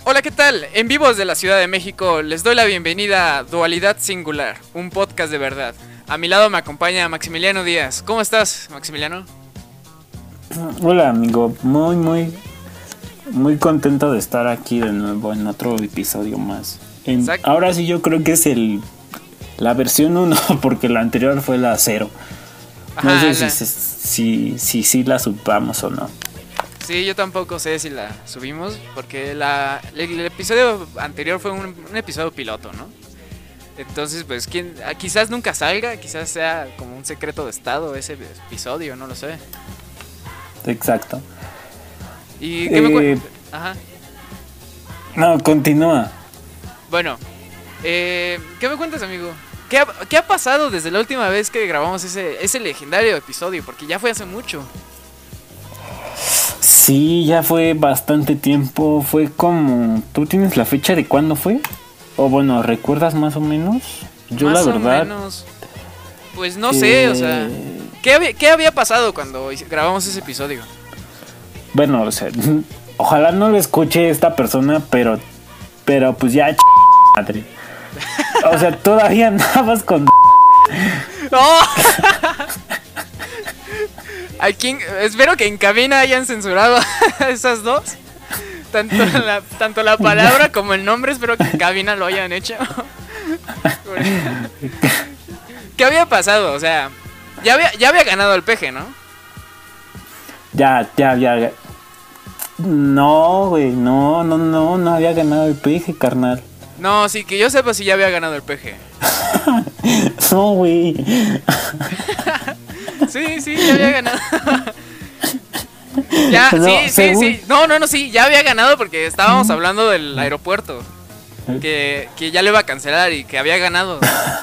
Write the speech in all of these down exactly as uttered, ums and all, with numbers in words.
Hola, ¿qué tal? En vivo desde la Ciudad de México les doy la bienvenida a Dualidad Singular, un podcast de verdad. A mi lado me acompaña Maximiliano Díaz. ¿Cómo estás, Maximiliano? Hola, amigo. Muy, muy, muy contento de estar aquí de nuevo en otro episodio más. En, ahora sí yo creo que es el la versión uno porque la anterior fue la cero. No Ajá, sé la... si, si, si, si la subamos o no. Sí, yo tampoco sé si la subimos porque la, el, el episodio anterior fue un, un episodio piloto, ¿no? Entonces, pues, ¿quién, quizás nunca salga, quizás sea como un secreto de estado ese episodio, no lo sé. Exacto. ¿Y qué eh, me cuentas? Ajá. No, continúa. Bueno, eh, ¿qué me cuentas, amigo? ¿Qué ha, ¿Qué ha pasado desde la última vez que grabamos ese, ese legendario episodio? Porque ya fue hace mucho. Sí, ya fue bastante tiempo. Fue como... ¿Tú tienes la fecha de cuándo fue? O bueno, ¿recuerdas más o menos? Yo más la verdad... o menos. Pues no eh... sé, o sea... ¿qué había, ¿Qué había pasado cuando grabamos ese episodio? Bueno, o sea... Ojalá no lo escuche esta persona, pero... Pero pues ya... Madre. O sea, todavía andabas con... ¡Oh! Aquí, espero que en cabina hayan censurado esas dos. Tanto la, tanto la palabra como el nombre, espero que en cabina lo hayan hecho. ¿Qué había pasado? O sea, ya había, ya había ganado el peje, ¿no? Ya, ya, ya. No, güey, no, no, no, no había ganado el peje, carnal. No, sí, que yo sepa si ya había ganado el peje. No, güey. Sí, sí, ya había ganado. Ya, no, sí, según... sí, sí. No, no, no, sí, ya había ganado porque estábamos hablando del aeropuerto. Que, que ya le iba a cancelar y que había ganado.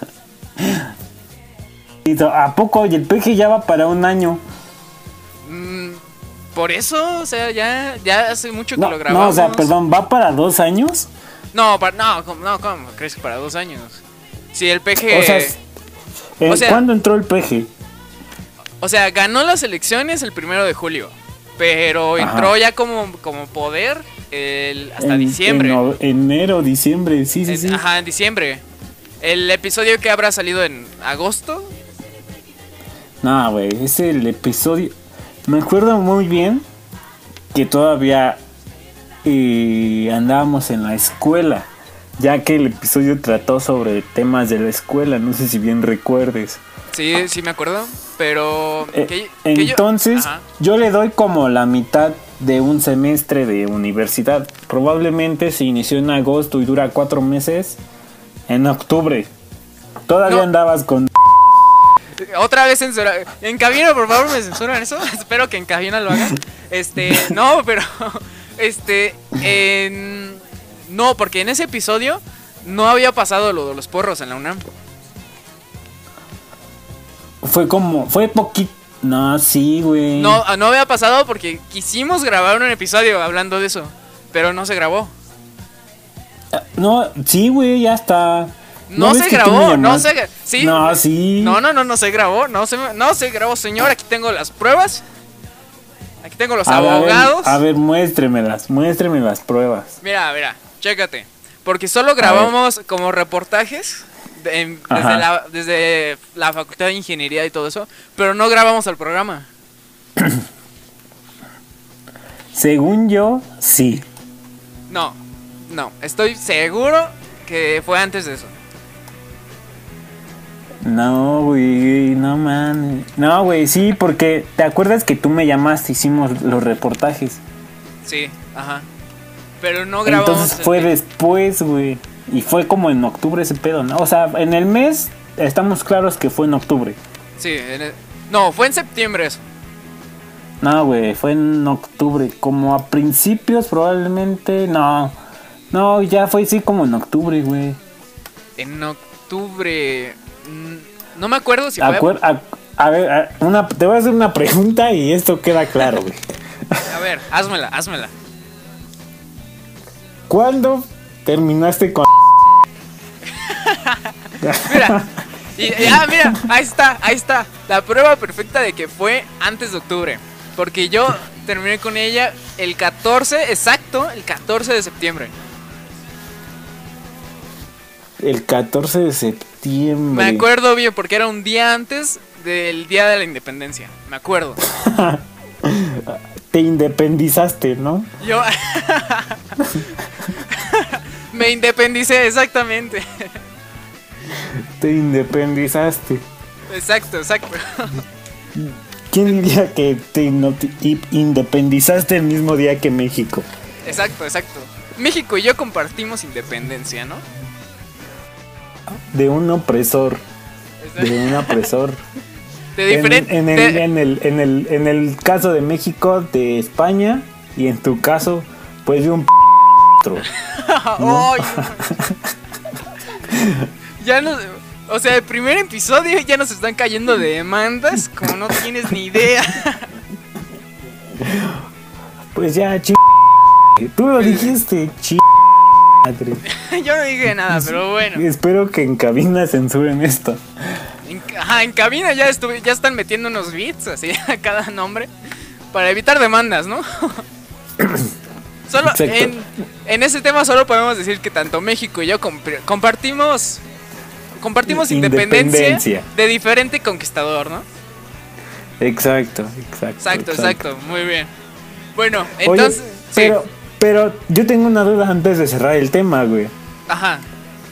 ¿A poco? Y el peje ya va para un año. Mm, por eso, o sea, ya, ya hace mucho que no, lo grabamos. No, o sea, perdón, ¿va para dos años? No, para, no, ¿cómo, no, ¿cómo crees que para dos años? Si el peje... O sea, eh, o sea, ¿cuándo entró el peje? O sea, ganó las elecciones el primero de julio, pero Ajá. entró ya como, como poder el, hasta en, diciembre. En enero, diciembre, sí, sí, en, sí. Ajá, en diciembre. El episodio que habrá salido en agosto. No, güey, es el episodio... Me acuerdo muy bien que todavía eh, andábamos en la escuela, ya que el episodio trató sobre temas de la escuela, no sé si bien recuerdes. Sí, sí me acuerdo, pero... Eh, que, entonces, que yo... yo le doy como la mitad de un semestre de universidad. Probablemente se inició en agosto y dura cuatro meses. En octubre. Todavía no. andabas con... Otra vez censura. En cabina, por favor, me censuran eso. Espero que en cabina lo hagan. Este, no, pero... Este, en... No, porque en ese episodio no había pasado lo de los porros en la UNAM. Fue como, fue poquito. No, sí, güey. No, no había pasado porque quisimos grabar un episodio hablando de eso, pero no se grabó. No, sí, güey, ya está. No, ¿No se grabó, no se sí. No, sí. No, no, no, no se grabó, no se no se grabó, señor, aquí tengo las pruebas. Aquí tengo los a abogados. Ver, a ver, muéstremelas, muéstreme las pruebas. Mira, mira, chécate. Porque solo grabamos como reportajes. De, desde, la, desde la facultad de ingeniería y todo eso, pero no grabamos el programa. Según yo, sí. No, no, estoy seguro que fue antes de eso. No, güey, no man. No, güey, sí, porque ¿te acuerdas que tú me llamaste, hicimos los reportajes? Sí, ajá. Pero no grabamos. Entonces fue el... después, güey. Y fue como en octubre ese pedo, ¿no? O sea, en el mes estamos claros que fue en octubre. Sí, en el... no, fue en septiembre eso. No, güey, fue en octubre. Como a principios probablemente, no. No, ya fue sí como en octubre, güey. En octubre... No me acuerdo si fue... A, a, a ver, a, una, te voy a hacer una pregunta y esto queda claro, güey. A ver, házmela, házmela. ¿Cuándo terminaste con... Mira, y, ya, mira, ahí está, ahí está. La prueba perfecta de que fue antes de octubre. Porque yo terminé con ella el catorce, exacto, el catorce de septiembre. El catorce de septiembre. Me acuerdo bien porque era un día antes del Día de la Independencia. Me acuerdo. Te independizaste, ¿no? Yo me independicé, exactamente. Te independizaste. Exacto, exacto. ¿Quién diría que te, no, te independizaste el mismo día que México? Exacto, exacto. México y yo compartimos independencia, ¿no? De un opresor. De un opresor. De diferente. En, en, el, de... en, el, en, el, en el caso de México, de España. Y en tu caso, pues de un p***. ¿No? Ay, ya no. O sea, el primer episodio ya nos están cayendo de demandas, como no tienes ni idea. Pues ya, ch... Tú lo dijiste, ch... madre. Yo no dije nada, pero bueno. Espero que en cabina censuren esto. En, ajá, en cabina ya estuve, ya están metiendo unos beats así a cada nombre para evitar demandas, ¿no? Solo en, en ese tema solo podemos decir que tanto México y yo comp- compartimos compartimos independencia, independencia de diferente conquistador, ¿no? Exacto, exacto. Exacto, exacto, exacto. Muy bien. Bueno, entonces, oye, pero, sí. pero yo tengo una duda antes de cerrar el tema, güey. Ajá.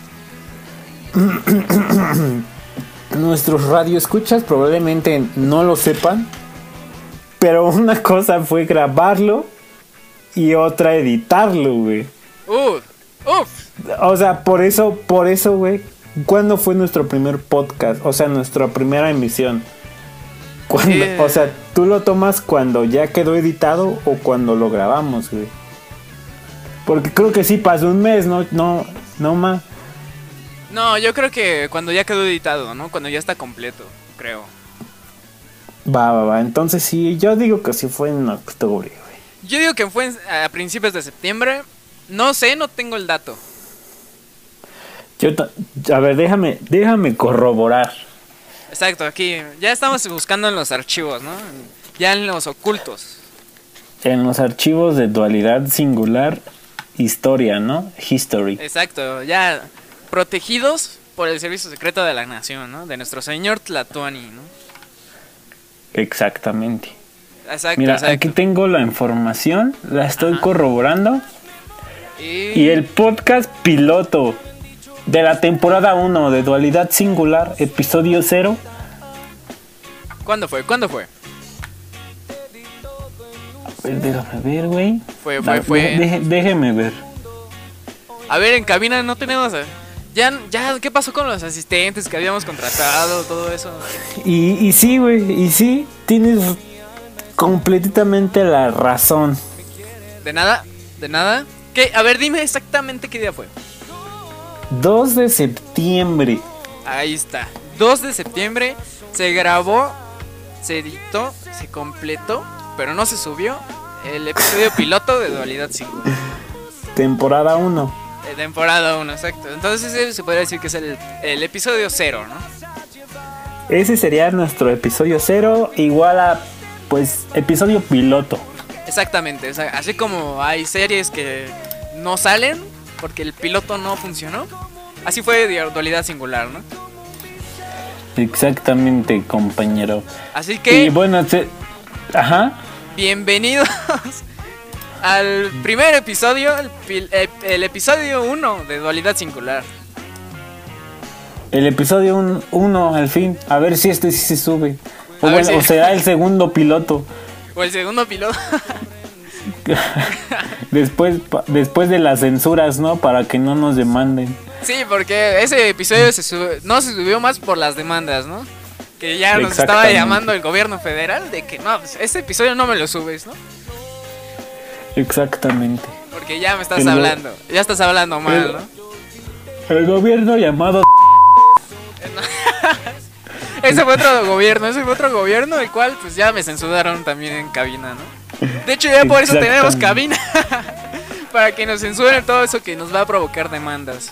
Nuestros radioescuchas probablemente no lo sepan, pero una cosa fue grabarlo y otra editarlo, güey. Uh, uf. O sea, por eso, por eso, güey. ¿Cuándo fue nuestro primer podcast? O sea, nuestra primera emisión. ¿Cuándo? Yeah. O sea, ¿tú lo tomas cuando ya quedó editado o cuando lo grabamos, güey? Porque creo que sí pasó un mes, no, no, no más. No, yo creo que cuando ya quedó editado, ¿no? Cuando ya está completo, creo. Va, va, va. Entonces sí, yo digo que sí fue en octubre, güey. Yo digo que fue en, a principios de septiembre. No sé, no tengo el dato. Yo t- a ver, déjame, déjame corroborar. Exacto, aquí ya estamos buscando en los archivos, ¿no? Ya en los ocultos. En los archivos de dualidad singular, historia, ¿no? History. Exacto, ya protegidos por el Servicio Secreto de la Nación, ¿no? De nuestro señor Tlatuani, ¿no? Exactamente. Exacto, Mira, exacto. Aquí tengo la información, la estoy Ajá. corroborando. Y... y el podcast piloto de la temporada uno de Dualidad Singular, episodio cero. ¿Cuándo fue? ¿Cuándo fue? A ver, déjame ver, güey. Fue, fue, fue. Deje, déjeme ver. A ver, en cabina no tenemos... Ya, ya, ¿qué pasó con los asistentes que habíamos contratado? Todo eso. Y, y sí, güey, y sí, tienes completamente la razón. ¿De nada? ¿De nada? ¿Qué? A ver, dime exactamente qué día fue. dos de septiembre. Ahí está. dos de septiembre se grabó, se editó, se completó, pero no se subió el episodio piloto de Dualidad Singular. Temporada uno. Eh, temporada uno, exacto. Entonces ese se podría decir que es el, el episodio cero, ¿no? Ese sería nuestro episodio cero, igual a, pues, episodio piloto. Exactamente. O sea, así como hay series que no salen porque el piloto no funcionó, así fue Dualidad Singular, ¿no? Exactamente, compañero. Así que... Y bueno, se... ajá. Bienvenidos al primer episodio, el, el, el episodio uno de Dualidad Singular. El episodio uno, al fin. A ver si este sí se sube. O, bueno, si... o será el segundo piloto. O el segundo piloto. Después, después de las censuras, ¿no? Para que no nos demanden. Sí, porque ese episodio se sube, no se subió más por las demandas, ¿no? Que ya nos estaba llamando el gobierno federal de que no, pues ese episodio no me lo subes, ¿no? Exactamente. Porque ya me estás el hablando, go- ya estás hablando mal, el, ¿no? El gobierno llamado... Ese fue otro gobierno, ese fue otro gobierno, el cual pues ya me censuraron también en cabina, ¿no? De hecho ya por eso tenemos cabina. Para que nos censuren todo eso que nos va a provocar demandas.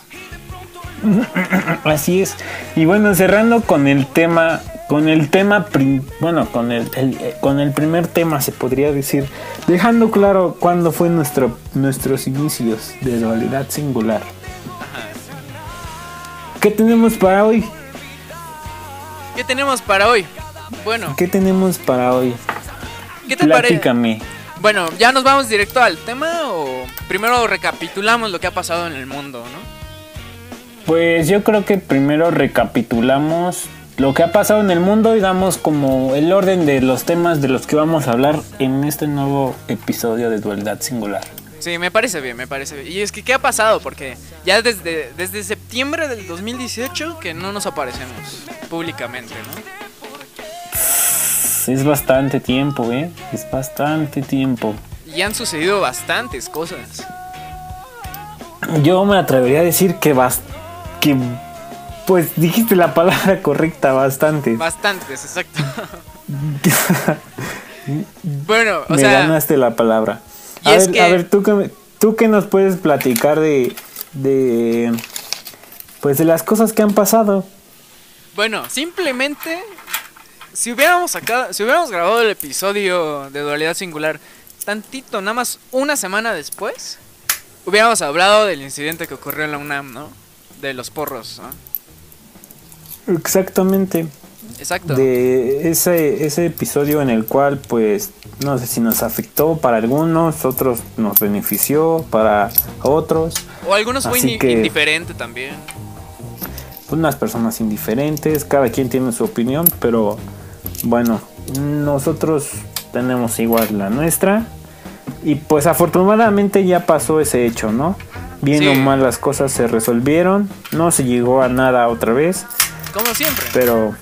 Así es. Y bueno, cerrando con el tema, con el tema, prim- bueno, con el, el, con el primer tema se podría decir, dejando claro cuándo fue nuestro, nuestros inicios de Dualidad Singular. Ajá. ¿qué tenemos para hoy? ¿Qué tenemos para hoy? Bueno. ¿Qué tenemos para hoy? ¿Qué te parece? Platícame. Bueno, ¿ya nos vamos directo al tema o primero recapitulamos lo que ha pasado en el mundo, no? Pues yo creo que primero recapitulamos lo que ha pasado en el mundo y damos como el orden de los temas de los que vamos a hablar en este nuevo episodio de Dualidad Singular. Sí, me parece bien, me parece bien. Y es que, ¿qué ha pasado? Porque ya desde, desde septiembre del dos mil dieciocho que no nos aparecemos públicamente, ¿no? Es bastante tiempo, ¿eh? Es bastante tiempo. Y han sucedido bastantes cosas. Yo me atrevería a decir que bast- que pues dijiste la palabra correcta, bastante. Bastantes, exacto. Bueno, o me sea, ganaste la palabra. Y A es ver, que... a ver, tú que tú que nos puedes platicar de de pues de las cosas que han pasado. Bueno, simplemente si hubiéramos sacado, si hubiéramos grabado el episodio de Dualidad Singular tantito, nada más una semana después, hubiéramos hablado del incidente que ocurrió en la UNAM, ¿no? De los porros, ¿no? Exactamente. Exacto. De ese ese episodio en el cual pues no sé si nos afectó para algunos, otros nos benefició para otros. O algunos fue Así indi- que- indiferente también. Unas personas indiferentes, cada quien tiene su opinión, pero bueno, nosotros tenemos igual la nuestra. Y pues afortunadamente ya pasó ese hecho, ¿no? Bien Sí. o mal las cosas se resolvieron, no se llegó a nada otra vez, Como siempre. pero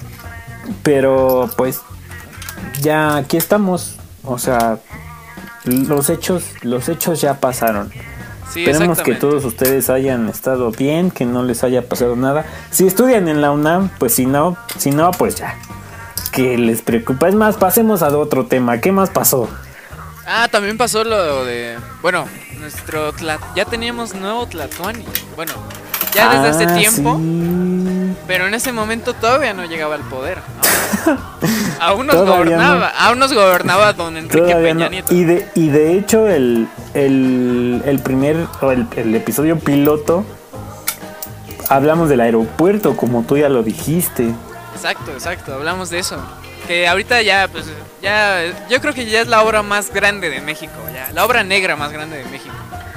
pero pues ya aquí estamos, o sea, los hechos los hechos ya pasaron. Sí, Esperemos que exactamente. todos ustedes hayan estado bien, que no les haya pasado nada. Si estudian en la UNAM, pues si no, si no, pues ya. Que les preocupa. Es más, pasemos a otro tema. ¿Qué más pasó? Ah, también pasó lo de... Bueno, nuestro... Tla- ya teníamos nuevo Tlatuani. Bueno, ya desde hace Ah, tiempo. sí. Pero en ese momento todavía no llegaba al poder. Aún, aún nos Todavía gobernaba. Aún nos gobernaba don Enrique Todavía Peña no. Nieto. Y de, y de hecho, el, el, el primer, o el, el episodio piloto, hablamos del aeropuerto, como tú ya lo dijiste. Exacto, exacto. Hablamos de eso. Que ahorita ya, pues, ya... Yo creo que ya es la obra más grande de México. Ya, la obra negra más grande de México.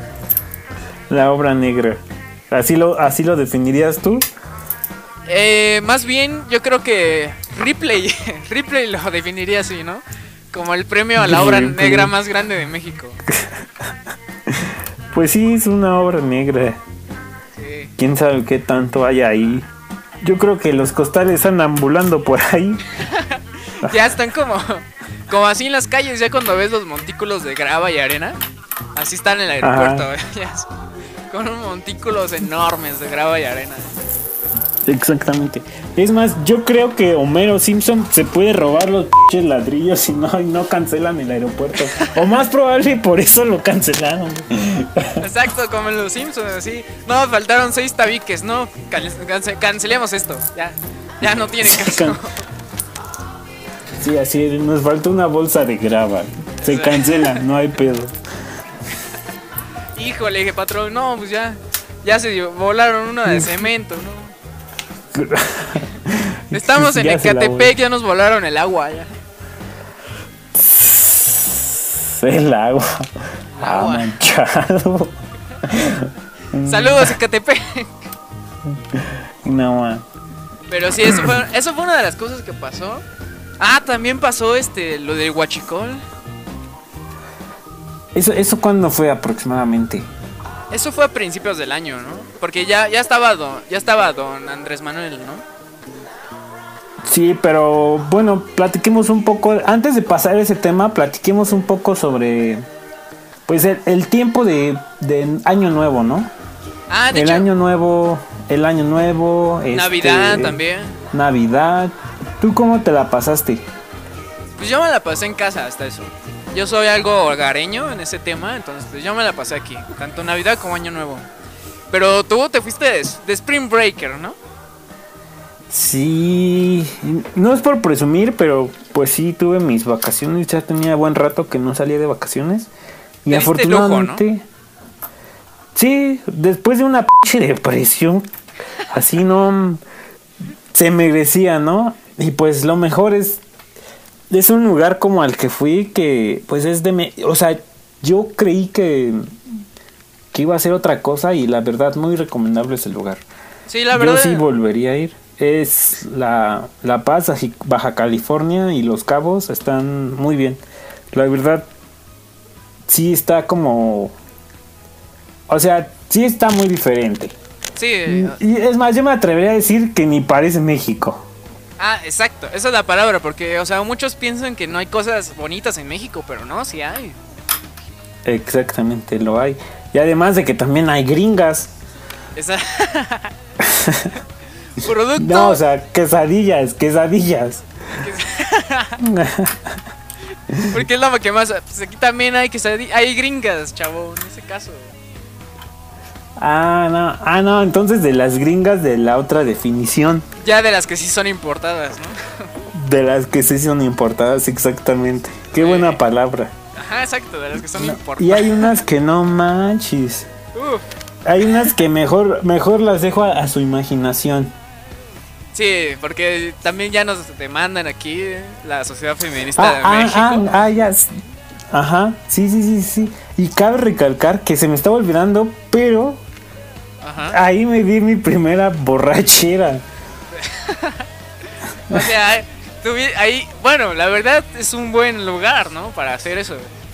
La obra negra. ¿Así lo, así lo definirías tú? Eh, más bien, yo creo que Ripley, Ripley lo definiría así, ¿no? Como el premio a la obra Ripley. negra más grande de México. Pues sí, es una obra negra. Sí. Quién sabe qué tanto hay ahí. Yo creo que los costales están ambulando por ahí. Ya están como, como así en las calles, ya cuando ves los montículos de grava y arena, así están en el aeropuerto, ¿eh? Ya es- con unos montículos enormes de grava y arena. Exactamente. Es más, yo creo que Homero Simpson se puede robar los pinches ladrillos y no, y no cancelan el aeropuerto. O más probable por eso lo cancelaron. Exacto, como en los Simpsons, así. No, faltaron seis tabiques, no, can- cance- cancelemos esto, ya, ya no tiene caso. Can- Sí, así es, nos falta una bolsa de grava. Se Sí. cancela, no hay pedo. Híjole, dije, patrón, no, pues ya, ya se dio, volaron una de cemento, ¿no? Estamos en Ya se la Ecatepec, ya nos volaron el agua, ya. El agua. El Ah, agua. manchado. Saludos, Ecatepec. No, man. Pero sí, eso fue, eso fue una de las cosas que pasó. Ah, también pasó este, lo del huachicol. Eso, eso cuándo fue aproximadamente. Eso fue a principios del año, ¿no? Porque ya, ya estaba don, ya estaba don Andrés Manuel, ¿no? Sí, pero bueno, platiquemos un poco. Antes de pasar ese tema, platiquemos un poco sobre pues el, el tiempo de, de año nuevo, ¿no? Ah, de el hecho, año nuevo, el año nuevo, Navidad este, también. Navidad. ¿Tú cómo te la pasaste? Pues yo me la pasé en casa hasta eso. Yo soy algo hogareño en ese tema, entonces pues yo me la pasé aquí, tanto Navidad como Año Nuevo. Pero tú te fuiste de, de Spring Breaker, ¿no? Sí, no es por presumir, pero pues sí tuve mis vacaciones, ya tenía buen rato que no salía de vacaciones. Y Te diste lujo, afortunadamente, sí, después de una pinche depresión así no se merecía, ¿no? Y pues lo mejor es es un lugar como al que fui que pues es de me, o sea, yo creí que que iba a ser otra cosa y la verdad muy recomendable ese lugar. Sí, la verdad. Yo sí volvería a ir. Es la, la Paz, Baja California y Los Cabos están muy bien. La verdad, sí está como... O sea, sí está muy diferente. Sí. Y es más, yo me atrevería a decir que ni parece México. Ah, exacto. Esa es la palabra, porque, o sea, muchos piensan que no hay cosas bonitas en México, pero no, sí hay. Exactamente, lo hay. Y además de que también hay gringas. Esa... Producto. No, o sea, quesadillas, quesadillas. Porque es la que más. Pues aquí también hay quesadillas. Hay gringas, chavo, en ese caso. Ah, no, ah, no, entonces de las gringas de la otra definición. Ya de las que sí son importadas, ¿no? De las que sí son importadas, exactamente. Qué sí. Buena palabra. Ajá, exacto, de las que son no, importadas. Y hay unas que no manches. Uf. Hay unas que mejor, mejor las dejo a, a su imaginación. Sí, porque también ya nos demandan aquí la Sociedad Feminista ah, de ah, México. Ah, ah, ya. Ajá, sí, sí, sí, sí. Y cabe recalcar que se me estaba olvidando, pero Ajá. ahí me di mi primera borrachera. O sea, tuve, ahí, bueno, la verdad es un buen lugar, ¿no? Para hacer eso.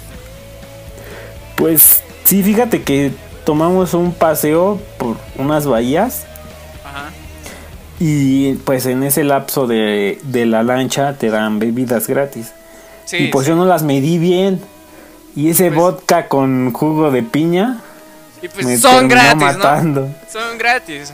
Pues sí, fíjate que tomamos un paseo por unas bahías. Ajá. Y pues en ese lapso de, de la lancha te dan bebidas gratis. Sí, y pues sí. Yo no las medí bien. Y ese pues, vodka con jugo de piña. Y pues me son gratis, matando. ¿no? Son gratis.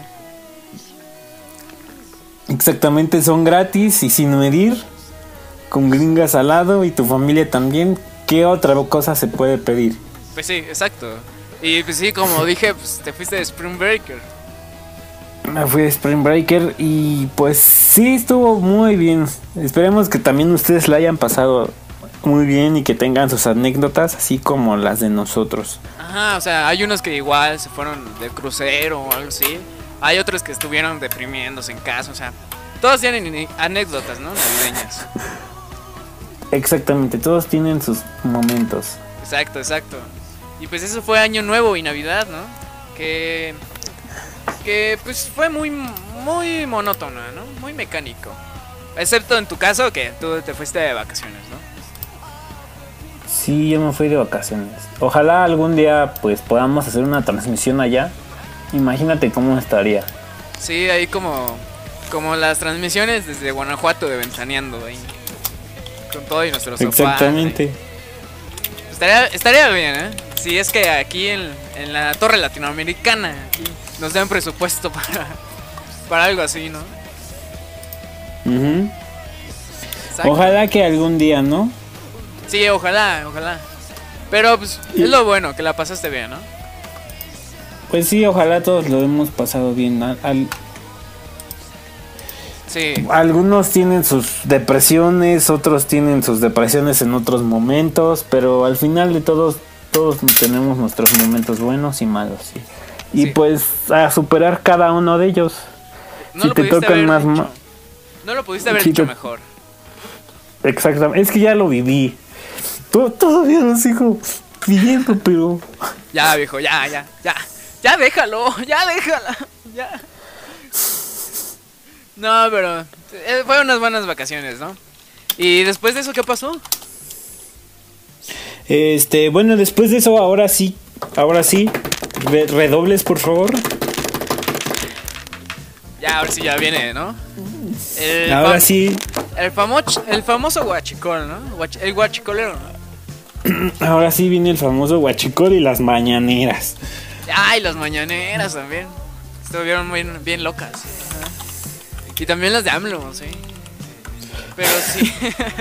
Exactamente, son gratis y sin medir. Con gringas al lado y tu familia también. ¿Qué otra cosa se puede pedir? Pues sí, exacto. Y pues sí, como dije, pues te fuiste de Spring Breaker. Me fui de Spring Breaker y pues sí estuvo muy bien. Esperemos que también ustedes la hayan pasado muy bien y que tengan sus anécdotas así como las de nosotros. Ajá, o sea, hay unos que igual se fueron de crucero o algo así. Hay otros que estuvieron deprimiéndose en casa, o sea, todos tienen anécdotas, ¿no? Navideñas. Exactamente, todos tienen sus momentos. Exacto, exacto. Y pues eso fue Año Nuevo y Navidad, ¿no? Que... Que pues fue muy muy monótona, ¿no? Muy mecánico. Excepto en tu caso que tú te fuiste de vacaciones, ¿no? Sí, yo me fui de vacaciones. Ojalá algún día pues podamos hacer una transmisión allá. Imagínate cómo estaría. Sí, ahí como como las transmisiones desde Guanajuato de Ventaneando ahí. Con todo y nuestros sofás. Exactamente. Estaría, estaría bien, ¿eh? Si es que aquí en, en la Torre Latinoamericana aquí nos dan presupuesto para, para algo así, ¿no? Uh-huh. Ojalá que algún día, ¿no? Sí, ojalá, ojalá. Pero pues es lo bueno, que la pasaste bien, ¿no? Pues sí, ojalá todos lo hemos pasado bien. Al, al... Sí. Algunos tienen sus depresiones, otros tienen sus depresiones en otros momentos, pero al final de todos, todos tenemos nuestros momentos buenos y malos, ¿sí? Y sí. Pues a superar cada uno de ellos. No si lo te tocan más ma- No lo pudiste haber si hecho te... mejor. Exactamente, es que ya lo viví. Todo, todavía lo sigo viviendo, pero... Ya, viejo, ya, ya, ya. Ya déjalo, ya déjala, ya. No, pero eh, fueron unas buenas vacaciones, ¿no? Y después de eso, ¿qué pasó? Este, bueno, después de eso, ahora sí, ahora sí, redobles, por favor. Ya, ahora sí ya viene, ¿no? El ahora fam- sí. El, famo- el famoso guachicol, ¿no? Guach- el guachicolero, ¿no? Ahora sí viene el famoso guachicol y las mañaneras. Ay, las mañaneras también. Estuvieron muy bien locas. Y también las de AMLO, sí. Pero sí.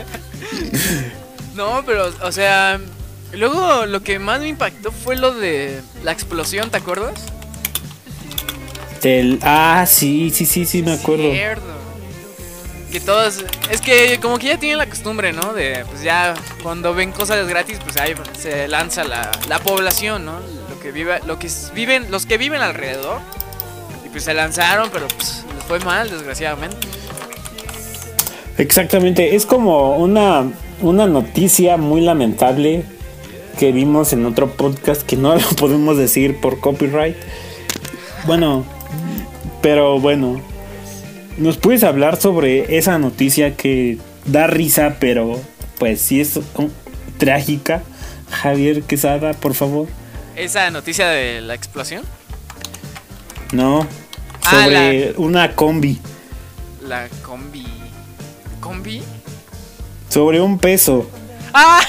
No, pero, o sea, luego lo que más me impactó fue lo de la explosión, ¿te acuerdas? Del... Ah, sí, sí, sí, sí, me acuerdo. Cierto. Que todos... Es que como que ya tienen la costumbre, ¿no? De, pues ya, cuando ven cosas gratis, pues ahí se lanza la, la población, ¿no? Lo que vive, lo que viven, los que viven alrededor. pues se lanzaron, pero pues les fue mal, desgraciadamente. Exactamente, es como una, una noticia muy lamentable que vimos en otro podcast que no lo podemos decir por copyright. Bueno, pero bueno, ¿nos puedes hablar sobre esa noticia que da risa, pero pues sí es um, trágica? Javier Quesada, por favor. ¿Esa noticia de la explosión? No, sobre ah, la... una combi. La combi. ¿Combi? Sobre un peso. ¡Ah!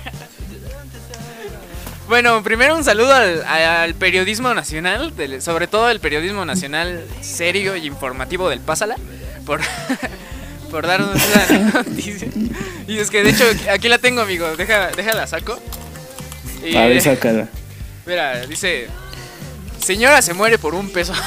Bueno, primero un saludo al, al periodismo nacional, del, sobre todo el periodismo nacional serio y informativo del Pásala, por, por darnos la noticia. Y es que de hecho aquí la tengo, amigo, deja, déjala saco. Y, a ver, sácala. Mira, dice: señora se muere por un peso.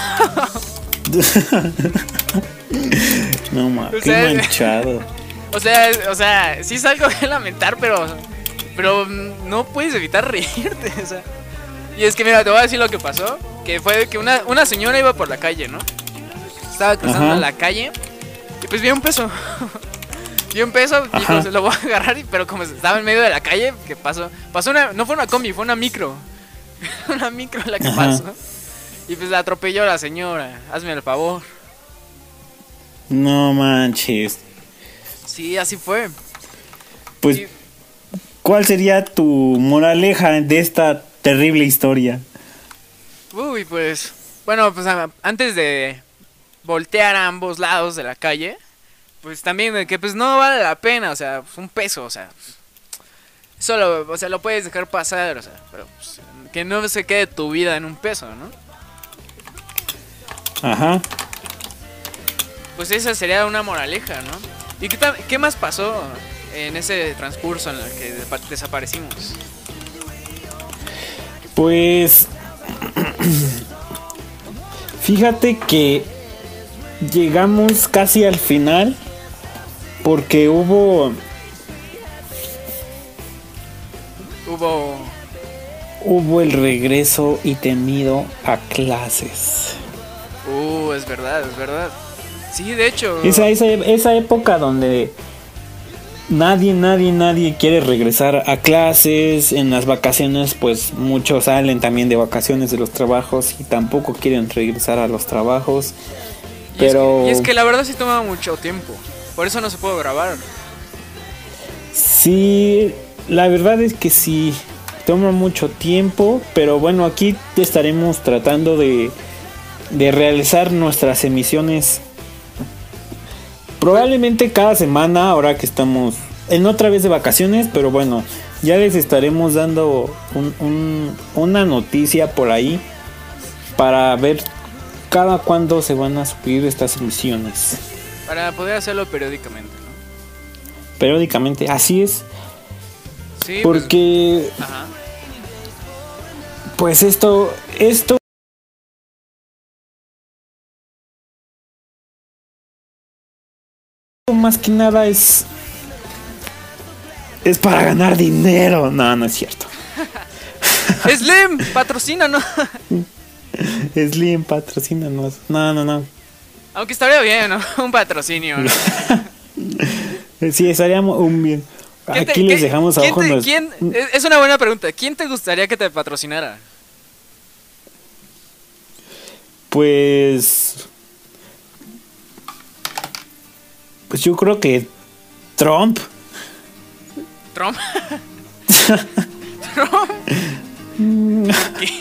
No mames, qué manchado. O sea, o sea, sí es algo de lamentar, pero pero no puedes evitar reírte, o sea. Y es que mira, te voy a decir lo que pasó, que fue que una, una señora iba por la calle, ¿no? Estaba cruzando la calle y pues vio un peso. Vio un peso, dijo, se lo voy a agarrar, pero como estaba en medio de la calle, ¿qué pasó? Pasó una, no fue una combi, fue una micro. Una micro la que Ajá. pasó. Y pues la atropelló la señora, hazme el favor. No manches. Sí, así fue. Pues, y... ¿cuál sería tu moraleja de esta terrible historia? Uy, pues, bueno, pues antes de voltear a ambos lados de la calle, pues también de que pues no vale la pena, o sea, un peso, o sea, solo, o sea, lo puedes dejar pasar, o sea, pero pues, que no se quede tu vida en un peso, ¿no? Ajá. Pues esa sería una moraleja, ¿no? ¿Y qué, qué más pasó en ese transcurso en el que desaparecimos? Pues fíjate que llegamos casi al final porque hubo hubo hubo el regreso y temido a clases. Uh, es verdad, es verdad. Sí, de hecho. Esa, esa, esa época donde nadie, nadie, nadie quiere regresar a clases. En las vacaciones, pues muchos salen también de vacaciones de los trabajos y tampoco quieren regresar a los trabajos. Y pero es que, y es que la verdad sí toma mucho tiempo. Por eso no se puede grabar. Sí, la verdad es que sí, toma mucho tiempo. Pero bueno, aquí estaremos tratando de, de realizar nuestras emisiones probablemente cada semana, ahora que estamos en otra vez de vacaciones, pero bueno, ya les estaremos dando un, un, una noticia por ahí para ver cada cuándo se van a subir estas emisiones. Para poder hacerlo periódicamente, ¿no? Periódicamente, así es. Sí, porque pues, ajá. pues esto, esto más que nada es es para ganar dinero. No, no es cierto. Slim, patrocínanos. Slim, patrocínanos. No, no, no. Aunque estaría bien, ¿no? Un patrocinio, ¿no? Sí, estaría un bien. Aquí te, les dejamos ¿quién abajo. Te, nos... ¿quién, es una buena pregunta. ¿Quién te gustaría que te patrocinara? Pues Pues yo creo que Trump. ¿Trump? ¿Trump?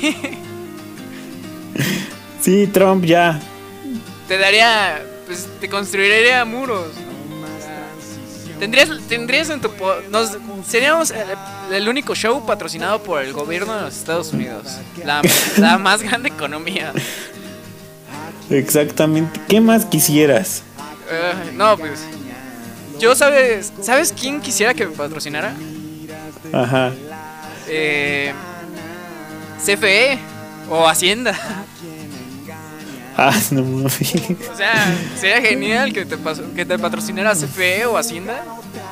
Sí, Trump ya. Te daría, pues te construiría muros. Tendrías, tendrías en tu... Nos, seríamos el, el único show patrocinado por el gobierno de los Estados Unidos. La, la más grande economía. Exactamente. ¿Qué más quisieras? Uh, no, pues yo sabes, ¿sabes quién quisiera que me patrocinara? Ajá. Eh, C F E o Hacienda. Ah, no mames. O sea, sería genial que te, que te patrocinara C F E o Hacienda.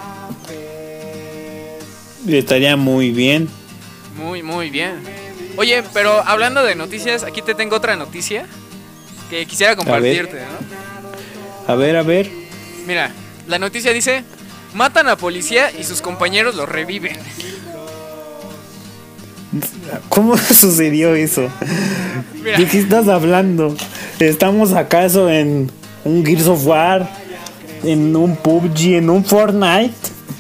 Estaría muy bien. Muy, muy bien. Oye, pero hablando de noticias, aquí te tengo otra noticia. que quisiera compartirte, ¿no? A ver, a ver. Mira, la noticia dice: matan a policía y sus compañeros lo reviven. ¿Cómo sucedió eso? Mira. ¿De qué estás hablando? ¿Estamos acaso en un Gears of War? ¿En un P U B G? ¿En un Fortnite?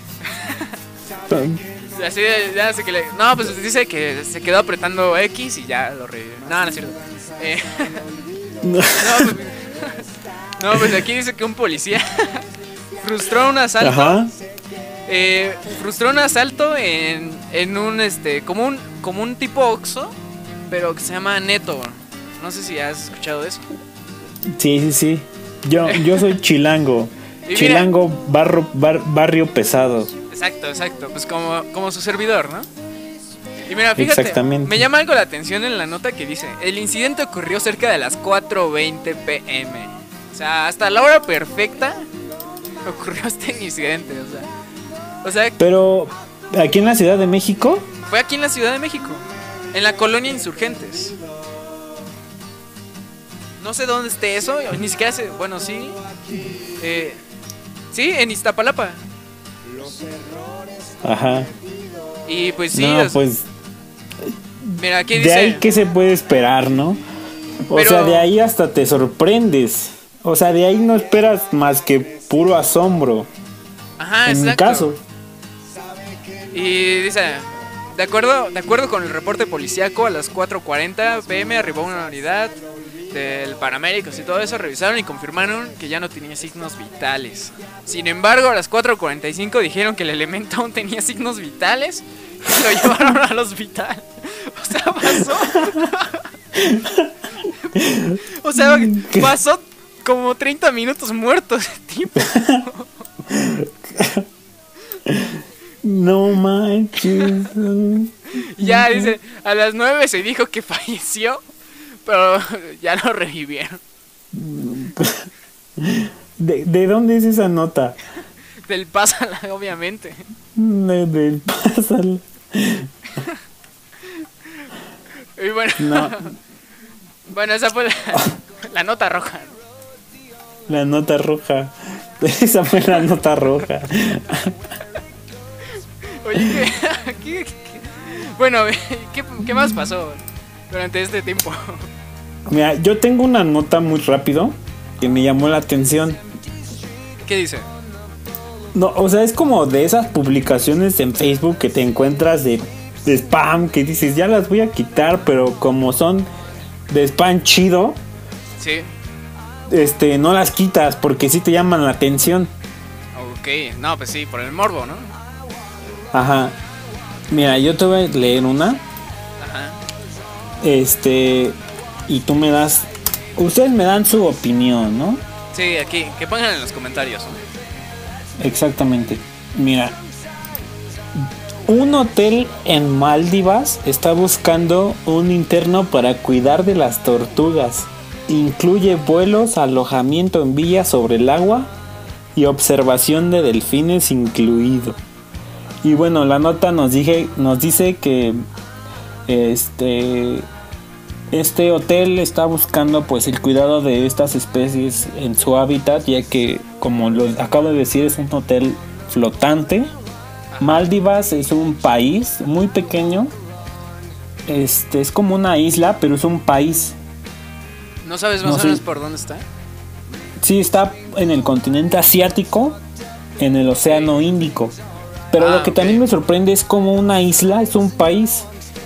Así de, ya sé que le, no, pues dice que se quedó apretando X y ya lo revivió. No, no es cierto. Eh, no, pues, no, pues aquí dice que un policía frustró un asalto. Ajá. Eh, frustró un asalto en, en un este como un como un tipo Oxxo, pero que se llama Neto. No sé si has escuchado de eso. Sí, sí, sí. Yo, yo soy chilango. Chilango, barro, bar, barrio pesado. Exacto, exacto. Pues como, como su servidor, ¿no? Y mira, fíjate, me llama algo la atención en la nota que dice: el incidente ocurrió cerca de las cuatro veinte pm. O sea, hasta la hora perfecta ocurrió este incidente, o sea. O sea, pero ¿aquí en la Ciudad de México? Fue aquí en la Ciudad de México, en la colonia Insurgentes. No sé dónde esté eso, ni siquiera sé, bueno, sí. Eh, sí, en Iztapalapa. Ajá. Y pues sí, no, es, pues mira, aquí de dice, ahí qué se puede esperar, ¿no? O pero, sea, de ahí hasta te sorprendes. O sea, de ahí no esperas más que puro asombro. Ajá, en exacto. mi caso. Y dice: de acuerdo, de acuerdo con el reporte policíaco, a las cuatro cuarenta pm arribó una unidad del paramédicos y todo eso, revisaron y confirmaron que ya no tenía signos vitales. Sin embargo, a las cuatro cuarenta y cinco dijeron que el elemento aún tenía signos vitales y lo llevaron al hospital. O sea, pasó. O sea, pasó como treinta minutos muerto ese tipo. No manches. Ya dice, a las nueve se dijo que falleció, pero ya lo revivieron. ¿De, de dónde es esa nota? Del Pásala, obviamente. De, del Pásala. Y bueno, no. Bueno, esa fue la, la nota roja. La nota roja. Esa fue la nota roja. Oye, ¿qué, qué, qué, bueno, ¿qué, ¿qué más pasó durante este tiempo? Mira, yo tengo una nota muy rápido que me llamó la atención. ¿Qué dice? No, o sea, es como de esas publicaciones en Facebook que te encuentras de, de spam, que dices, ya las voy a quitar, pero como son de spam chido, sí, este, no las quitas porque sí te llaman la atención. Ok, no, pues sí, por el morbo, ¿no? Ajá. Mira, yo te voy a leer una. Ajá. Este, y tú me das, ustedes me dan su opinión, ¿no? Sí, aquí, que pongan en los comentarios, ¿no? Exactamente. Mira, un hotel en Maldivas está buscando un interno para cuidar de las tortugas. Incluye vuelos, alojamiento en villas sobre el agua y observación de delfines incluido. Y bueno, la nota nos dije, nos dice que este este hotel está buscando pues el cuidado de estas especies en su hábitat, ya que, como lo acabo de decir, es un hotel flotante. Maldivas es un país muy pequeño. Este es como una isla, pero es un país. ¿No sabes más o menos por dónde está? Sí, está en el continente asiático, en el océano Índico. Pero ah, lo que okay. también me sorprende es como una isla es un país.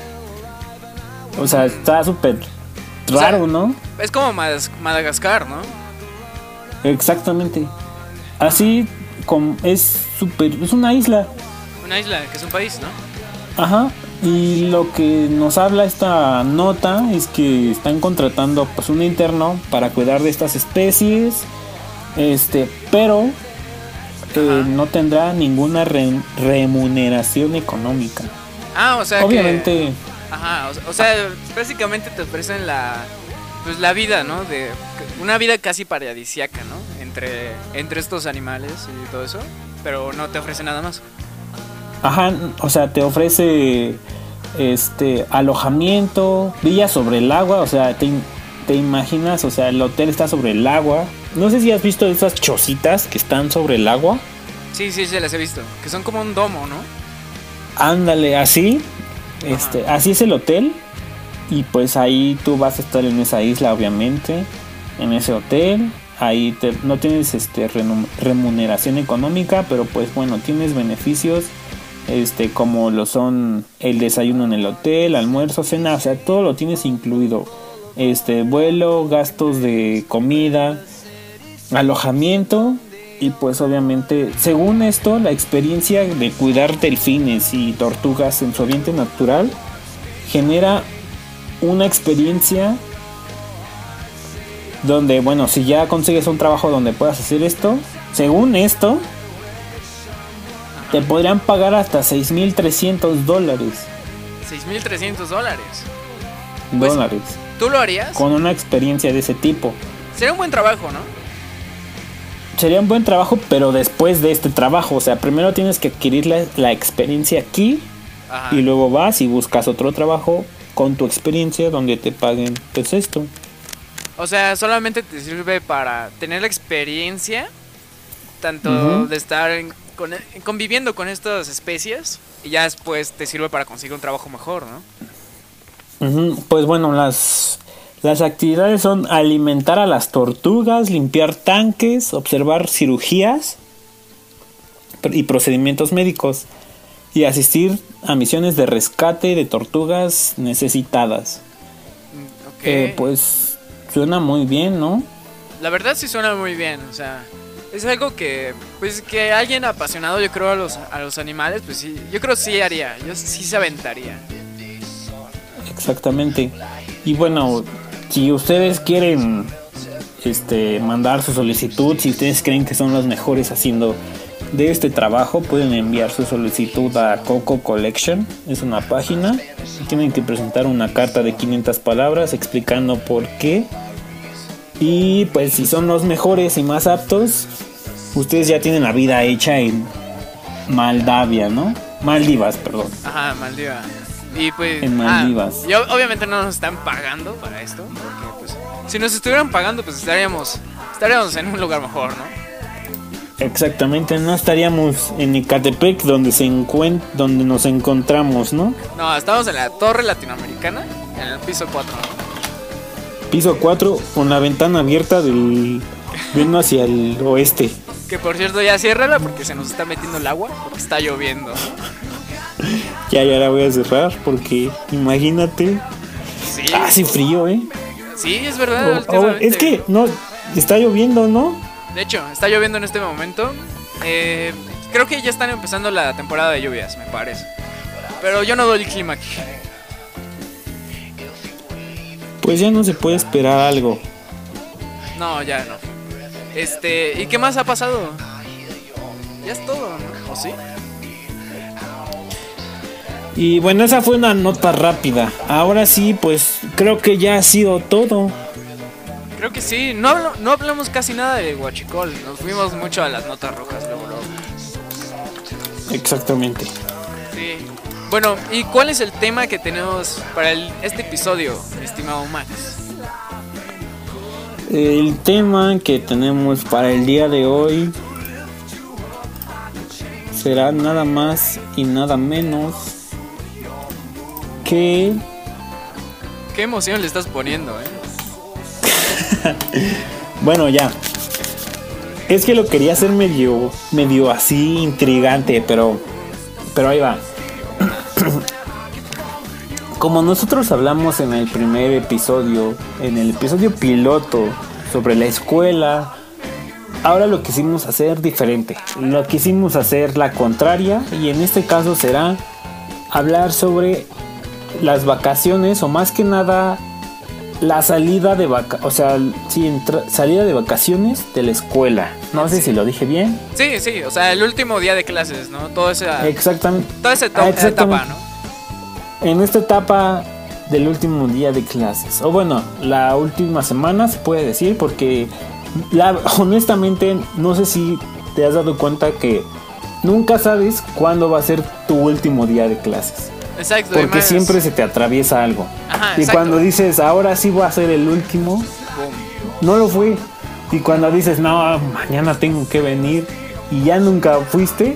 O sea, está súper raro, o sea, ¿no? Es como Madagascar, ¿no? Exactamente. Así como es súper, es una isla. Una isla, que es un país, ¿no? Ajá. Y lo que nos habla esta nota es que están contratando pues un interno para cuidar de estas especies. Este, pero eh, no tendrá ninguna re- remuneración económica. Ah, o sea, obviamente. Que, ajá, o, o sea, básicamente te ofrecen la, pues la vida, ¿no? De una vida casi paradisíaca, ¿no? Entre, entre estos animales y todo eso, pero no te ofrece nada más. Ajá, o sea, te ofrece este alojamiento, villa sobre el agua, o sea, te, te imaginas, o sea, el hotel está sobre el agua. No sé si has visto esas chocitas que están sobre el agua. Sí, sí, sí, las he visto. Que son como un domo, ¿no? Ándale, así. Este, así es el hotel. Y pues ahí tú vas a estar en esa isla, obviamente. En ese hotel. Ahí te, no tienes este remuneración económica, pero pues bueno, tienes beneficios. Este, como lo son el desayuno en el hotel, almuerzo, cena, o sea, todo lo tienes incluido. Este, vuelo, gastos de comida, alojamiento. Y pues obviamente, según esto, la experiencia de cuidar delfines y tortugas en su ambiente natural genera una experiencia donde, bueno, si ya consigues un trabajo donde puedas hacer esto, según esto, te podrían pagar hasta seis mil trescientos dólares. seis mil trescientos dólares. Dólares. Pues, ¿tú lo harías? Con una experiencia de ese tipo. Sería un buen trabajo, ¿no? Sería un buen trabajo, pero después de este trabajo. O sea, primero tienes que adquirir la, la experiencia aquí. Ajá. Y luego vas y buscas otro trabajo con tu experiencia donde te paguen pues esto. O sea, solamente te sirve para tener la experiencia, tanto uh-huh. de estar en, con, conviviendo con estas especies, y ya después te sirve para conseguir un trabajo mejor, ¿no? Uh-huh. Pues bueno, las, las actividades son alimentar a las tortugas, limpiar tanques, observar cirugías y procedimientos médicos, y asistir a misiones de rescate de tortugas necesitadas. Okay. Eh, pues suena muy bien, ¿no? La verdad sí suena muy bien, o sea, es algo que, pues, que alguien apasionado, yo creo, a los, a los animales, pues sí, yo creo sí haría, yo sí se aventaría. Exactamente. Y bueno, si ustedes quieren este mandar su solicitud, si ustedes creen que son los mejores haciendo de este trabajo, pueden enviar su solicitud a Coco Collection. Es una página. Tienen que presentar una carta de quinientas palabras explicando por qué. Y pues si son los mejores y más aptos, ustedes ya tienen la vida hecha en Moldavia, ¿no? Maldivas, perdón. Ajá, Maldivas. Y pues en Maldivas. Ah, y obviamente no nos están pagando para esto, porque pues si nos estuvieran pagando, pues estaríamos estaríamos en un lugar mejor, ¿no? Exactamente, no estaríamos en Ecatepec donde se encuent- donde nos encontramos, ¿no? No, estamos en la Torre Latinoamericana, en el piso cuatro, ¿no? Piso cuatro, con la ventana abierta del viendo hacia el oeste. Que por cierto, ya ciérrala porque se nos está metiendo el agua, porque está lloviendo. Ya, ya la voy a cerrar porque imagínate. Sí. Hace frío, ¿eh? Sí, es verdad. Oh, oh, es que no, está lloviendo, ¿no? De hecho, está lloviendo en este momento. Eh, creo que ya están empezando la temporada de lluvias, me parece. Pero yo no doy el clima aquí. Pues ya no se puede esperar algo. No, ya no. Este, ¿y qué más ha pasado? Ya es todo, ¿no? ¿O sí? Y bueno, esa fue una nota rápida. Ahora sí, pues creo que ya ha sido todo. Creo que sí, no, hablo, no hablamos casi nada de Huachicol, nos fuimos mucho a las notas rojas luego, luego. Exactamente. Sí. Bueno, ¿y cuál es el tema que tenemos para el, este episodio, mi estimado Max? El tema que tenemos para el día de hoy será nada más y nada menos que... ¿Qué emoción le estás poniendo, eh? Bueno, ya. Es que lo quería hacer medio medio así intrigante, pero pero ahí va. Como nosotros hablamos en el primer episodio, en el episodio piloto sobre la escuela, ahora lo quisimos hacer diferente. Lo quisimos hacer la contraria y en este caso será hablar sobre las vacaciones o más que nada la salida de vaca, o sea, sí, entra- salida de vacaciones de la escuela. No sé si lo dije bien. Sí, sí, o sea, el último día de clases, ¿no? Todo esa, Exactamente. toda esa Ah, etapa, exactamente. ¿no? En esta etapa del último día de clases, o bueno, la última semana se puede decir, porque la, honestamente no sé si te has dado cuenta que nunca sabes cuándo va a ser tu último día de clases. Exacto. Porque además... siempre se te atraviesa algo. Ajá, y exacto. cuando dices, ahora sí voy a ser el último, Boom. no lo fue. Y cuando dices, no, mañana tengo que venir y ya nunca fuiste,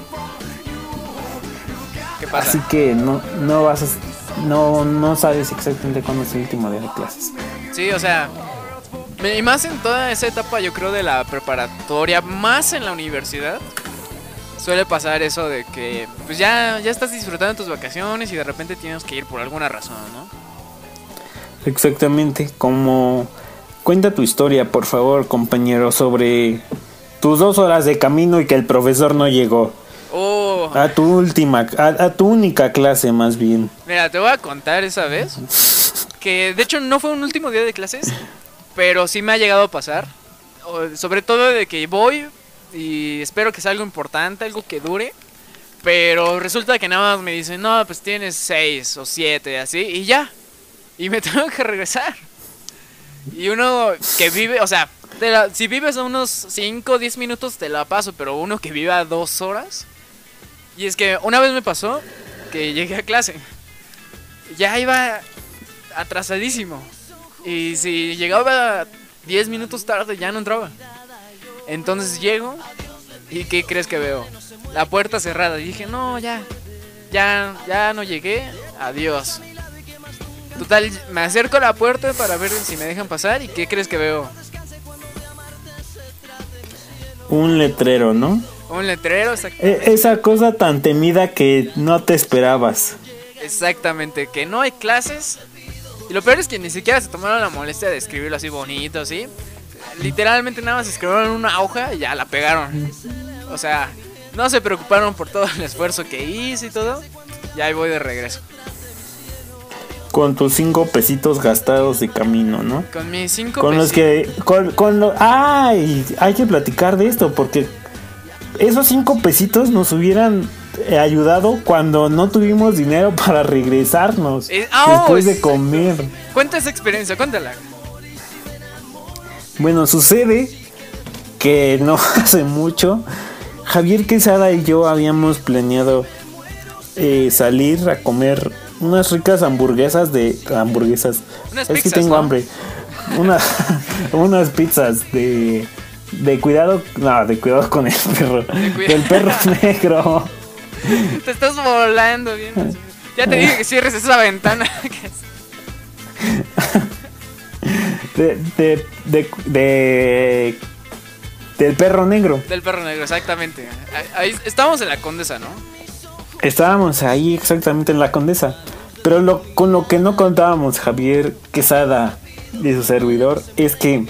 ¿Qué pasa? así que no, no vas a, no, no sabes exactamente cuándo es el último día de clases. Sí, o sea, y más en toda esa etapa, yo creo, de la preparatoria, más en la universidad, suele pasar eso de que pues ya, ya estás disfrutando tus vacaciones y de repente tienes que ir por alguna razón, ¿no? Exactamente, como cuenta tu historia, por favor, compañero, sobre tus dos horas de camino y que el profesor no llegó. Oh. A tu última, a, a tu única clase más bien. Mira, te voy a contar esa vez que de hecho no fue un último día de clases, pero sí me ha llegado a pasar. O, sobre todo de que voy y espero que sea algo importante, algo que dure, pero resulta que nada más me dicen, no, pues tienes seis o siete, así, y ya. Y me tengo que regresar. Y uno que vive, o sea, te la, si vives a unos cinco o diez minutos te la paso, pero uno que vive a dos horas. Y es que una vez me pasó que llegué a clase, ya iba atrasadísimo. Y si llegaba diez minutos tarde ya no entraba. Entonces llego y ¿qué crees que veo? La puerta cerrada. Y dije, no, ya, ya, ya no llegué, adiós. Total, me acerco a la puerta para ver si me dejan pasar. ¿Y qué crees que veo? Un letrero, ¿no? Un letrero, exactamente. E- esa cosa tan temida que no te esperabas. Exactamente, que no hay clases. Y lo peor es que ni siquiera se tomaron la molestia de escribirlo así bonito, ¿sí? Literalmente nada más escribieron en una hoja y ya la pegaron. O sea, no se preocuparon por todo el esfuerzo que hice y todo. Y ahí voy de regreso. Con tus cinco pesitos gastados de camino, ¿no? Con mis cinco Con los que... Con, con lo, ¡ay! Hay que platicar de esto porque esos cinco pesitos nos hubieran ayudado cuando no tuvimos dinero para regresarnos eh, oh, después de comer. Cuenta esa experiencia, cuéntala. Bueno, sucede que no hace mucho Javier Quesada y yo habíamos planeado eh, salir a comer unas ricas hamburguesas de hamburguesas. Unas es pizzas, que tengo ¿no? hambre. Una, unas pizzas de de cuidado, no, de cuidado con el perro, del perro negro. Te estás volando bien. Ya te dije que cierres esa ventana. de, de, de, de del perro negro. Del perro negro, exactamente. Ahí estamos en la Condesa, ¿no? Estábamos ahí exactamente en la Condesa. Pero lo, con lo que no contábamos Javier Quesada y su servidor es que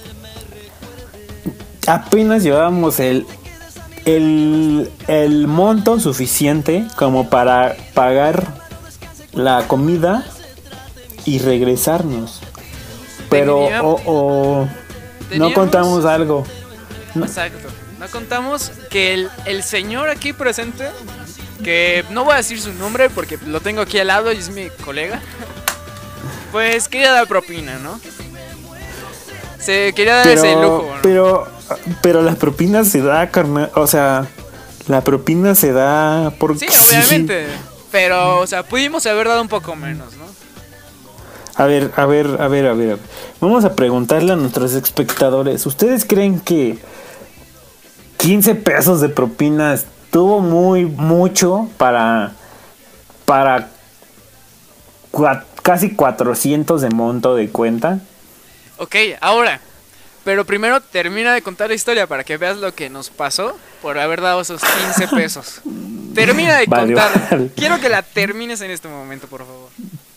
apenas llevábamos el, el, el monto suficiente como para pagar la comida y regresarnos. Pero o, o no contamos algo. No. Exacto. No contamos que el, el señor aquí presente, que no voy a decir su nombre porque lo tengo aquí al lado y es mi colega, pues quería dar propina, ¿no? Se quería dar pero, ese lujo, ¿no? Pero, pero la propina se da, carnal. O sea, la propina se da porque sí, obviamente. Sí. Pero, o sea, pudimos haber dado un poco menos, ¿no? A ver, a ver, a ver, a ver, a ver. Vamos a preguntarle a nuestros espectadores. ¿Ustedes creen que quince pesos de propina estuvo muy mucho para para cua, casi cuatrocientos de monto de cuenta? Ok, ahora, pero primero termina de contar la historia para que veas lo que nos pasó por haber dado esos quince pesos. Termina de vale, contar. Vale. Quiero que la termines en este momento, por favor.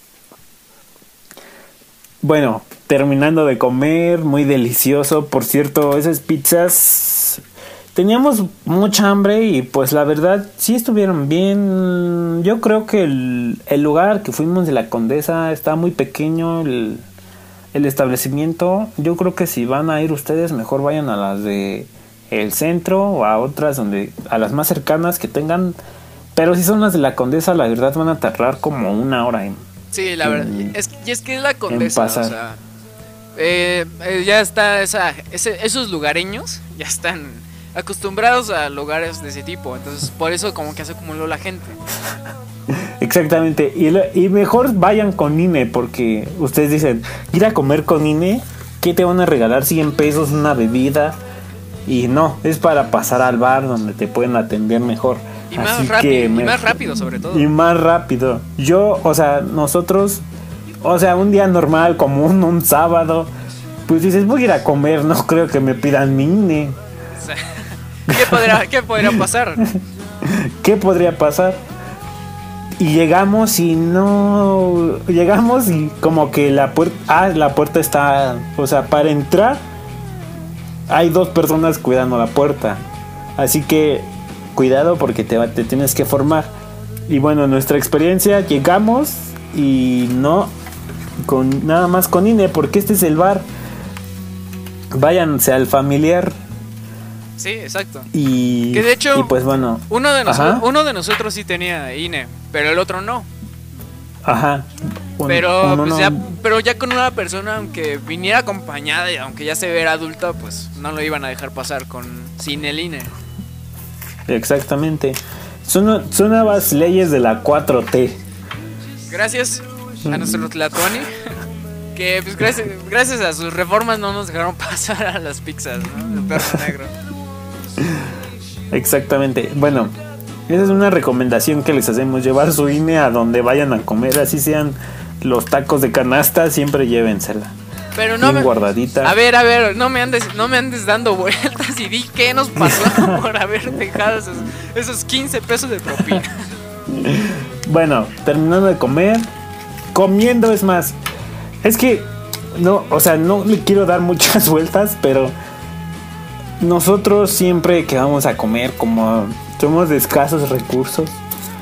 Bueno, terminando de comer, muy delicioso. Por cierto, esas pizzas, teníamos mucha hambre y pues la verdad sí estuvieron bien. Yo creo que el, el lugar que fuimos de la Condesa está muy pequeño, el, el establecimiento. Yo creo que si van a ir ustedes, mejor vayan a las de el centro o a otras donde, a las más cercanas que tengan. Pero si son las de la Condesa, la verdad van a tardar como una hora en... Sí, la verdad, es, y es que es la Condesa, o sea, eh, eh, ya está esa, ese, esos lugareños ya están acostumbrados a lugares de ese tipo, entonces por eso como que se acumuló la gente. Exactamente. Y, lo, y mejor vayan con I N E, porque ustedes dicen, ir a comer con I N E, ¿qué te van a regalar? cien pesos, una bebida. Y no, es para pasar al bar donde te pueden atender mejor. Y más rápido, y me... más rápido sobre todo. Y más rápido. Yo, o sea, nosotros, o sea, un día normal, como un, un sábado, pues dices, voy a ir a comer, no creo que me pidan mi I N E. O sea, ¿qué podría, qué podría pasar? ¿Qué podría pasar? Y llegamos y no... Llegamos y como que la puerta... Ah, la puerta está... O sea, para entrar hay dos personas cuidando la puerta. Así que cuidado porque te, te tienes que formar. Y bueno, en nuestra experiencia llegamos y no... con nada más con I N E, porque este es el bar. Váyanse al familiar. Sí, exacto. Y, que de hecho, y pues bueno, uno de, nosotros, uno de nosotros sí tenía I N E, pero el otro no. Ajá. Un, pero, pues no. ya, pero ya con una persona, aunque viniera acompañada y aunque ya se viera adulta, pues no lo iban a dejar pasar con sin el I N E. Exactamente. Son, son nuevas leyes de la cuatro T. Gracias a nuestro Tlatuani, que pues gracias, gracias a sus reformas no nos dejaron pasar a las pizzas, ¿no? El perro negro. Exactamente. Bueno, esa es una recomendación que les hacemos: llevar su I N E a donde vayan a comer, así sean los tacos de canasta, siempre llévensela. Pero no bien me... guardadita. A ver, a ver, no me andes, no me andes dando vueltas y di qué nos pasó por haber dejado esos, esos quince pesos de propina. Bueno, terminando de comer, comiendo es más. Es que no, o sea, no le quiero dar muchas vueltas, pero nosotros siempre que vamos a comer, como somos de escasos recursos,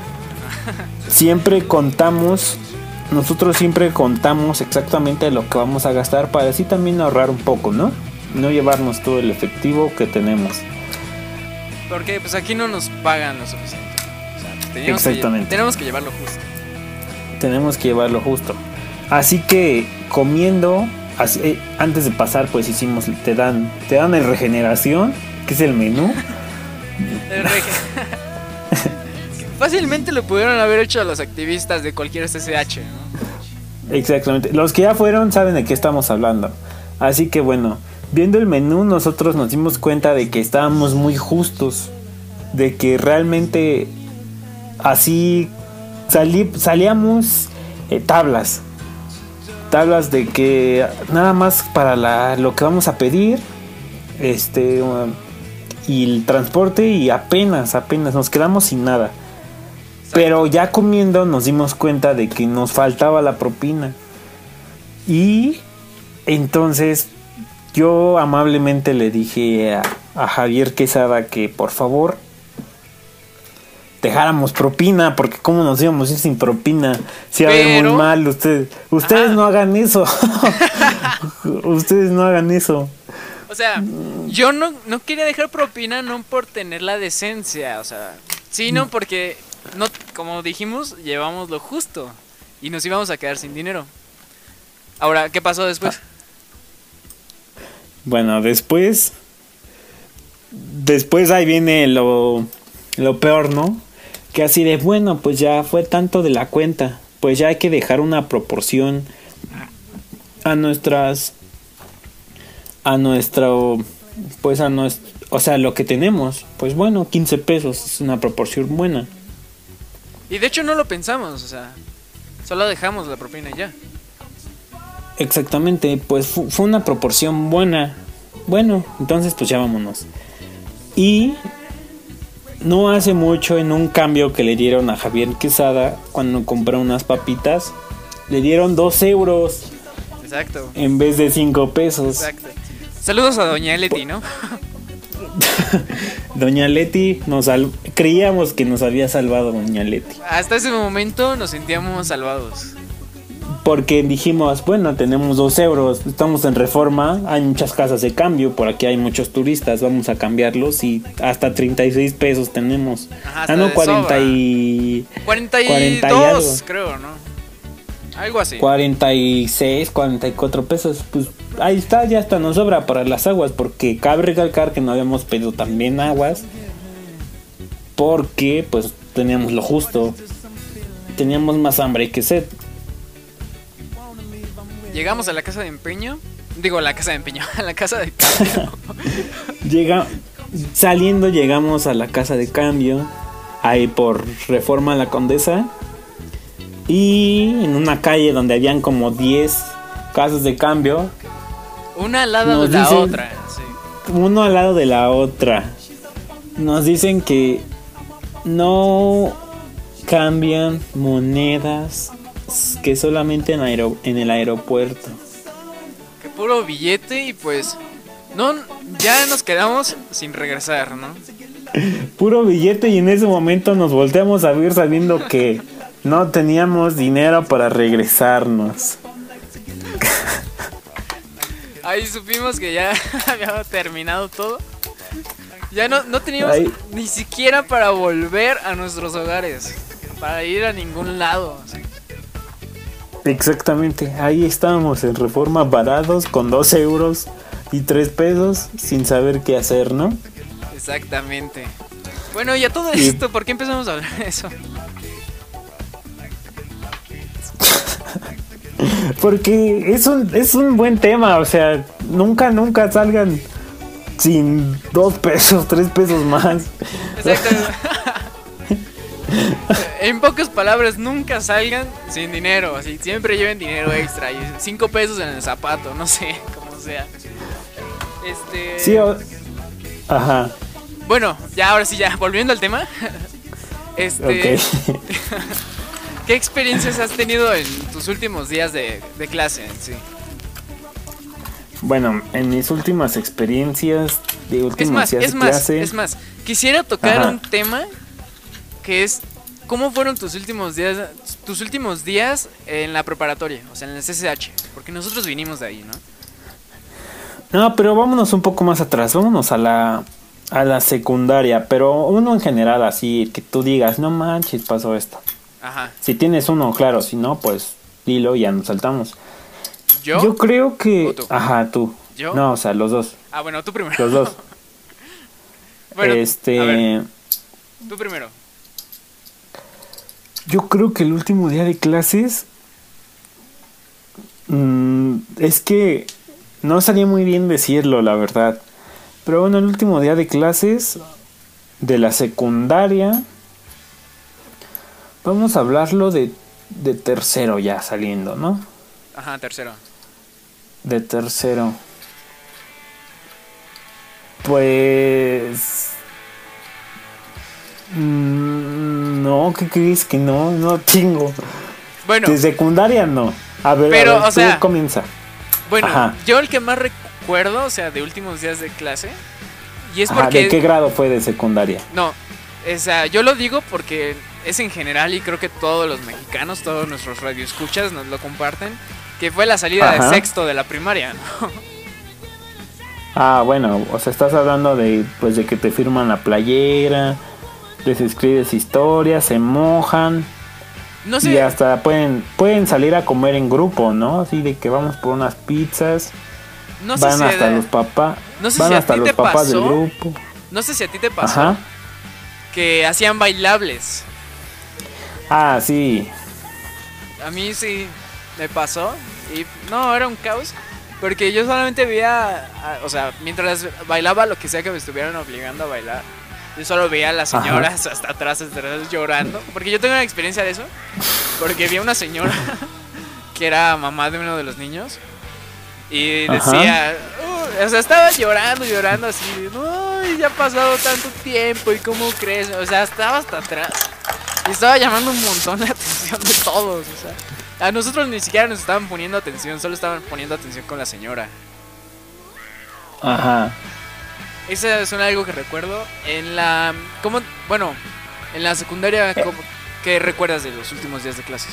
siempre contamos, nosotros siempre contamos exactamente lo que vamos a gastar para así también ahorrar un poco, ¿no? No llevarnos todo el efectivo que tenemos. Porque pues aquí no nos pagan lo suficiente. O sea, pues, tenemos exactamente. Que, tenemos que llevarlo justo. Tenemos que llevarlo justo. Así que comiendo, así, eh, antes de pasar, pues hicimos, te dan, te dan el regeneración, que es el menú. El rege... Fácilmente lo pudieron haber hecho a los activistas de cualquier C C H, ¿no? Exactamente. Los que ya fueron saben de qué estamos hablando. Así que bueno, viendo el menú, nosotros nos dimos cuenta de que estábamos muy justos, de que realmente así salí, salíamos eh, tablas. Tablas de que nada más para la, lo que vamos a pedir, este um, y el transporte, y apenas, apenas nos quedamos sin nada. Pero ya comiendo nos dimos cuenta de que nos faltaba la propina. Y entonces yo amablemente le dije a, a Javier Quesada que por favor dejáramos propina, porque cómo nos íbamos a ir sin propina. Si iba a ver muy mal. Ustedes, ustedes no hagan eso. Ustedes no hagan eso. O sea, yo no, no quería dejar propina no por tener la decencia, o sea, sino porque no, como dijimos, llevamos lo justo y nos íbamos a quedar sin dinero. Ahora, ¿qué pasó después? Bueno, después Después ahí viene lo Lo peor, ¿no? Que así de, bueno, pues ya fue tanto de la cuenta, pues ya hay que dejar una proporción a nuestras a nuestro pues a nuestro, o sea, lo que tenemos. Pues bueno, quince pesos es una proporción buena. Y de hecho no lo pensamos, o sea, solo dejamos la propina y ya. Exactamente, pues fu- fue una proporción buena. Bueno, entonces pues ya vámonos. Y no hace mucho, en un cambio que le dieron a Javier Quesada, cuando compró unas papitas, le dieron dos euros. Exacto. En vez de cinco pesos. Exacto. Saludos a Doña Leti, ¿no? Doña Leti, nos sal- creíamos que nos había salvado Doña Leti. Hasta ese momento nos sentíamos salvados. Porque dijimos, bueno, tenemos dos euros, estamos en Reforma, hay muchas casas de cambio, por aquí hay muchos turistas, vamos a cambiarlos y hasta treinta y seis pesos tenemos. Ajá, ah, no, cuarenta y... cuarenta y dos, creo, ¿no? Algo así. cuarenta y seis, cuarenta y cuatro pesos, pues ahí está, ya hasta nos sobra para las aguas, porque cabe recalcar que no habíamos pedido también aguas, porque pues teníamos lo justo. teníamos más hambre que sed. Llegamos a la casa de empeño. Digo, a la casa de empeño, a la casa de cambio. Llega, saliendo llegamos a la casa de cambio, ahí por Reforma La Condesa. Y en una calle donde habían como diez casas de cambio. Una al lado de la dicen, otra. Sí. Uno al lado de la otra. Nos dicen que no cambian monedas, que solamente en, aero, en el aeropuerto. Que puro billete y pues no, ya nos quedamos sin regresar, ¿no? Puro billete y en ese momento nos volteamos a ver sabiendo que no teníamos dinero para regresarnos. Ahí supimos que ya había terminado todo. Ya no, no teníamos Ahí. ni siquiera para volver a nuestros hogares, para ir a ningún lado. ¿Sí? Exactamente, ahí estábamos en Reforma varados con dos euros y tres pesos sin saber qué hacer, ¿no? Exactamente. Bueno, y a todo y... esto, ¿por qué empezamos a hablar de eso? Porque es un, es un buen tema, o sea, nunca, nunca salgan sin dos pesos, tres pesos más. Exacto. En pocas palabras, nunca salgan sin dinero, así, siempre lleven dinero extra, y cinco pesos en el zapato, no sé, como sea. Este... Sí, o... Ajá. Bueno, ya ahora sí, ya, volviendo al tema. Este... Okay. ¿Qué experiencias has tenido en tus últimos días de, de clase en sí? Bueno, en mis últimas experiencias de últimos es más, días es de más, clase... Es más, quisiera tocar Ajá. un tema que es... ¿Cómo fueron tus últimos días tus últimos días en la preparatoria? O sea, en el C C H. Porque nosotros vinimos de ahí, ¿no? No, pero vámonos un poco más atrás. Vámonos a la, a la secundaria. Pero uno en general, así, que tú digas, no manches, pasó esto. Ajá. Si tienes uno, claro. Si no, pues dilo y ya nos saltamos. ¿Yo? Yo creo que... ¿O tú? Ajá, tú. ¿Yo? No, o sea, los dos. Ah, bueno, tú primero. Los dos. Bueno, este... a ver, tú primero. Yo creo que el último día de clases mmm, es que no salía muy bien decirlo, la verdad. Pero bueno, el último día de clases de la secundaria, vamos a hablarlo de, de tercero ya saliendo, ¿no? Ajá, tercero. De tercero. Pues... No, ¿qué crees que no? No tengo. Bueno. De secundaria no. A ver, pero, a ver, o sea, comienza. Bueno, Ajá. Yo el que más recuerdo, o sea, de últimos días de clase. Y es Ajá, porque... ¿de qué grado fue de secundaria? No, o sea, yo lo digo porque es en general y creo que todos los mexicanos, todos nuestros radioescuchas nos lo comparten. Que fue la salida Ajá. de sexto de la primaria, ¿no? Ah, bueno, o sea, estás hablando de, pues, de que te firman la playera, les escribes historias, se mojan. No sé. Y hasta pueden, pueden salir a comer en grupo, ¿no? Así de que vamos por unas pizzas. No sé van si hasta de... los papás. No sé van si hasta los papás pasó, del grupo. No sé si a ti te pasó. Ajá. Que hacían bailables. Ah, sí. A mí sí me pasó. Y no, era un caos. Porque yo solamente veía, a, o sea, mientras bailaba lo que sea que me estuvieran obligando a bailar, yo solo veía a las señoras Ajá. hasta atrás, hasta atrás llorando. Porque yo tengo una experiencia de eso. Porque vi a una señora que era mamá de uno de los niños. Y decía, uh, o sea, estaba llorando, llorando así. Uy, ya ha pasado tanto tiempo y cómo crees. O sea, estaba hasta atrás. Y estaba llamando un montón la atención de todos, o sea. A nosotros ni siquiera nos estaban poniendo atención, solo estaban poniendo atención con la señora. Ajá. Eso es algo que recuerdo. En la... ¿Cómo? Bueno, en la secundaria, ¿cómo, ¿qué recuerdas de los últimos días de clases?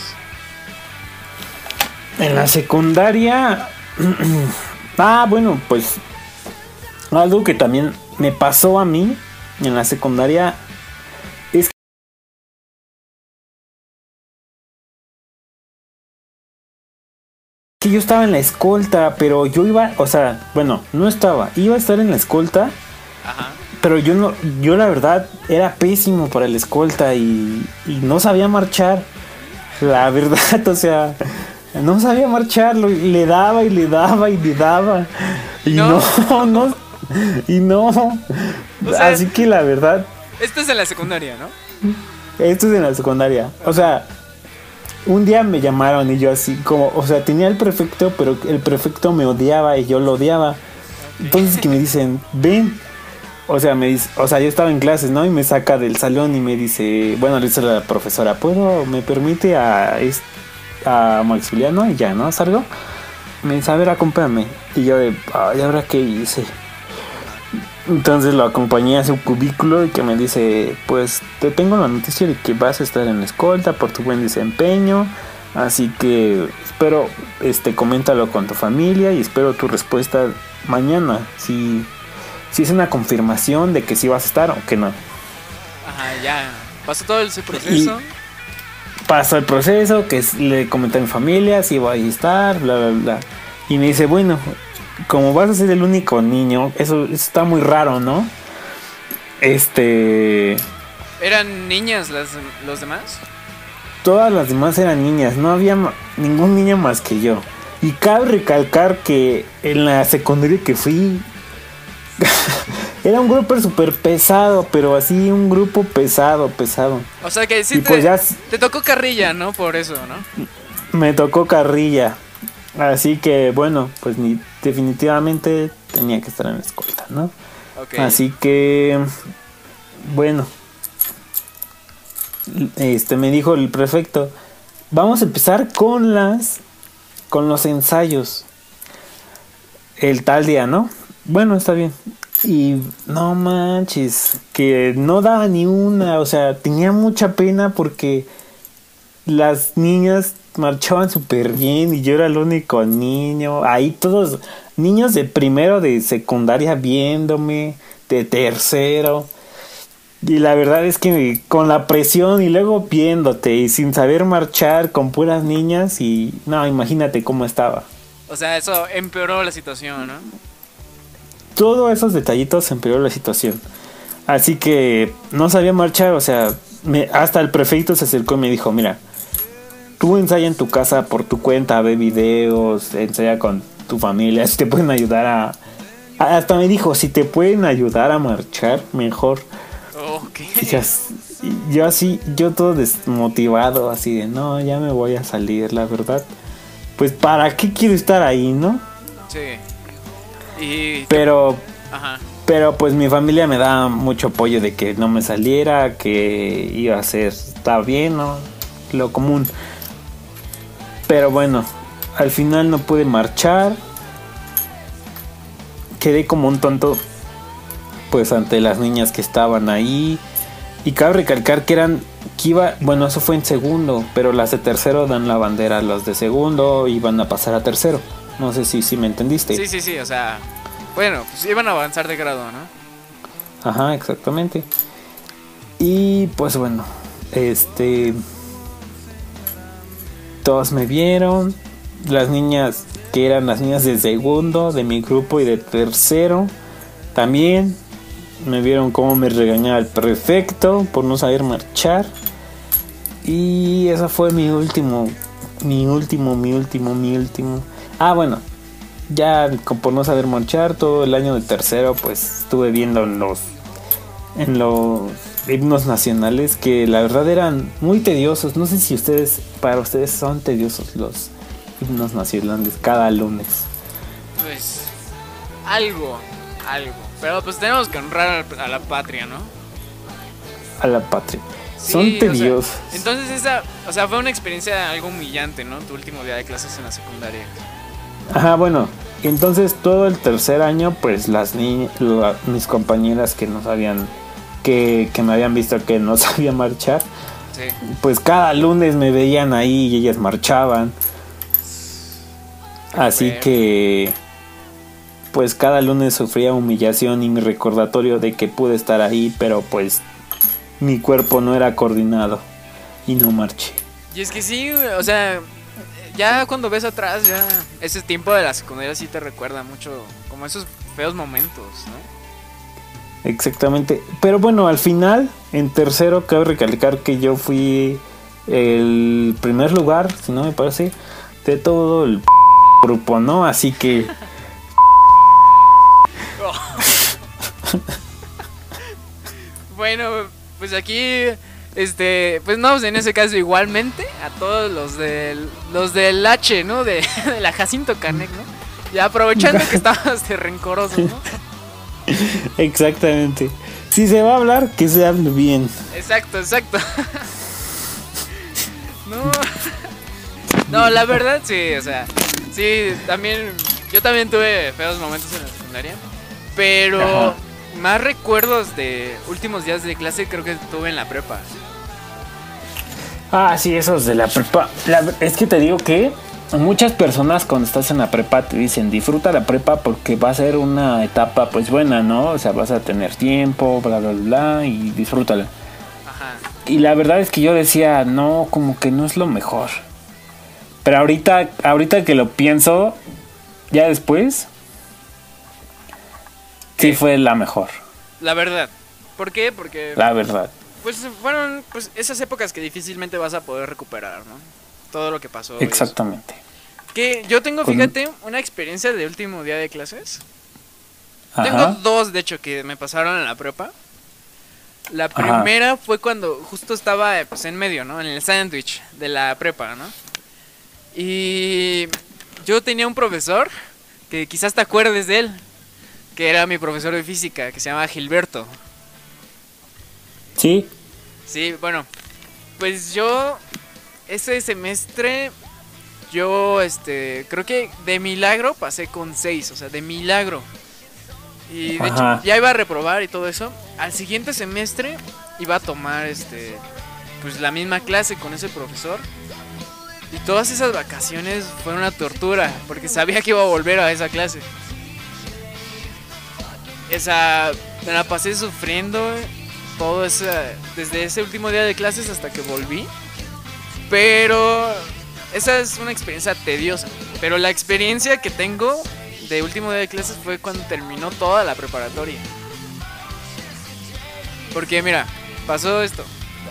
En la secundaria... ah, bueno, pues... algo que también me pasó a mí en la secundaria... que yo estaba en la escolta, pero yo iba, o sea, bueno, no estaba, iba a estar en la escolta, Ajá. pero yo no, yo la verdad era pésimo para la escolta y, y no sabía marchar. La verdad, o sea, no sabía marchar, lo- le daba y le daba y le daba. Y no, No. no, y no. O sea, Así que la verdad, Esto es en la secundaria, ¿no? esto es en la secundaria. O sea, un día me llamaron y yo así como, o sea, tenía el prefecto, pero el prefecto me odiaba y yo lo odiaba. Entonces que me dicen, ven. O sea, me dice, o sea, yo estaba en clases, ¿no? Y me saca del salón y me dice, bueno, le dice a la profesora, ¿puedo, me permite a, es- a Maximiliano? Y ya, ¿no? Salgo. Me dice, a ver, acompáñame. Y yo de, ay, ¿ahora qué hice? Entonces lo acompañé a su cubículo y que me dice, pues te tengo la noticia de que vas a estar en la escolta por tu buen desempeño. Así que espero, este, coméntalo con tu familia y espero tu respuesta mañana. Si... Si es una confirmación de que sí vas a estar o que no. Ajá, ya. Pasó todo ese proceso. Pasó el proceso, que es- le comenté a mi familia si voy a estar, bla, bla, bla. Y me dice, bueno, como vas a ser el único niño, eso, eso está muy raro, ¿no? Este... ¿Eran niñas las, los demás? Todas las demás eran niñas, no había ma- ningún niño más que yo. Y cabe recalcar que en la secundaria que fui... Era un grupo súper pesado, pero así un grupo pesado, pesado. O sea que sí Y te, pues ya te tocó carrilla, ¿no? Por eso, ¿no? me tocó carrilla. Así que bueno, pues ni, definitivamente tenía que estar en la escolta, ¿no? Ok. Así que bueno, este me dijo el prefecto, vamos a empezar con las con los ensayos. El tal día, ¿no? Bueno, está bien. Y no manches, que no daba ni una, o sea, tenía mucha pena porque las niñas marchaban súper bien y yo era el único niño. Ahí todos, niños de primero, de secundaria viéndome, de tercero. Y la verdad es que con la presión y luego viéndote y sin saber marchar con puras niñas y no, imagínate cómo estaba. O sea, eso empeoró la situación, ¿no? Todos esos detallitos empeoró la situación. Así que no sabía marchar, o sea, me, hasta el prefecto se acercó y me dijo, mira, tú ensaya en tu casa por tu cuenta, ve videos, ensaya con tu familia, si te pueden ayudar a... a- Hasta me dijo, si te pueden ayudar a marchar, mejor. Ok. Y yo, as- y yo así, yo todo desmotivado, así de, no, ya me voy a salir, la verdad. Pues, ¿para qué quiero estar ahí, no? Sí. Y... Pero... Ajá. Pero pues mi familia me da mucho apoyo de que no me saliera, que iba a ser, está bien, ¿no? Lo común. Pero bueno, al final no pude marchar. Quedé como un tonto, pues ante las niñas que estaban ahí. Y cabe recalcar que eran, que iba, bueno, eso fue en segundo, pero las de tercero dan la bandera a los de segundo y van a pasar a tercero. No sé si, si me entendiste. Sí, sí, sí, o sea... Bueno, pues iban a avanzar de grado, ¿no? Ajá, exactamente. Y pues bueno, este... Todos me vieron. Las niñas que eran las niñas de segundo, de mi grupo y de tercero, también me vieron cómo me regañaba el prefecto por no saber marchar. Y eso fue mi último, mi último, mi último, mi último. Ah, bueno, ya por no saber marchar todo el año de tercero, pues estuve viendo en los, en los himnos nacionales que la verdad eran muy tediosos. No sé si ustedes, para ustedes son tediosos los himnos nacionales cada lunes. Pues... Algo, algo. Pero pues tenemos que honrar a la patria, ¿no? A la patria. Sí, Son o sea, tediosos. entonces esa, o sea, fue una experiencia algo humillante, ¿no? Tu último día de clases en la secundaria. Ajá, bueno, entonces todo el tercer año, pues las niñas, mis compañeras que no sabían, que, que me habían visto que no sabía marchar, Sí. pues cada lunes me veían ahí y ellas marchaban. Así Bueno. que, pues cada lunes sufría humillación y mi recordatorio de que pude estar ahí, pero pues mi cuerpo no era coordinado y no marché. Y es que sí, o sea, ya cuando ves atrás, ya ese tiempo de la secundaria sí te recuerda mucho como esos feos momentos, ¿no? Exactamente. Pero bueno, al final, en tercero, cabe recalcar que yo fui el primer lugar, si no me parece, de todo el grupo, ¿no? Así que... Oh. Bueno, pues aquí, este, pues no, pues en ese caso igualmente a todos los del, los del H, ¿no? De, de la Jacinto Canec, ¿no? Ya aprovechando que estabas de rencoroso, ¿no? Exactamente. Si se va a hablar, que se hable bien. Exacto, exacto. No, no, la verdad sí, o sea, sí, también, yo también tuve feos momentos en la secundaria, pero ajá, más recuerdos de últimos días de clase creo que tuve en la prepa. Ah, sí, esos de la prepa. La, es que te digo que muchas personas cuando estás en la prepa te dicen disfruta la prepa porque va a ser una etapa pues buena, ¿no? O sea, vas a tener tiempo, bla, bla, bla, y disfrútala. Ajá. Y la verdad es que yo decía, no, como que no es lo mejor. Pero ahorita, ahorita que lo pienso, ya después, sí fue la mejor. La verdad. ¿Por qué? Porque... La verdad. Pues fueron pues esas épocas que difícilmente vas a poder recuperar, ¿no? Todo lo que pasó. Exactamente. Que yo tengo, fíjate, una experiencia de último día de clases. Ajá. Tengo dos, de hecho, que me pasaron en la prepa. La primera Ajá. fue cuando justo estaba pues en medio, ¿no? En el sándwich de la prepa, ¿no? Y yo tenía un profesor que quizás te acuerdes de él, que era mi profesor de física, que se llama Gilberto. Sí. Sí, bueno, pues yo ese semestre yo este creo que de milagro pasé con seis, o sea, de milagro. Y de Ajá. hecho ya iba a reprobar y todo eso. Al siguiente semestre iba a tomar este pues la misma clase con ese profesor. Y todas esas vacaciones fueron una tortura porque sabía que iba a volver a esa clase. Esa me la pasé sufriendo todo ese desde ese último día de clases hasta que volví. Pero esa es una experiencia tediosa. Pero la experiencia que tengo de último día de clases fue cuando terminó toda la preparatoria. Porque mira, pasó esto.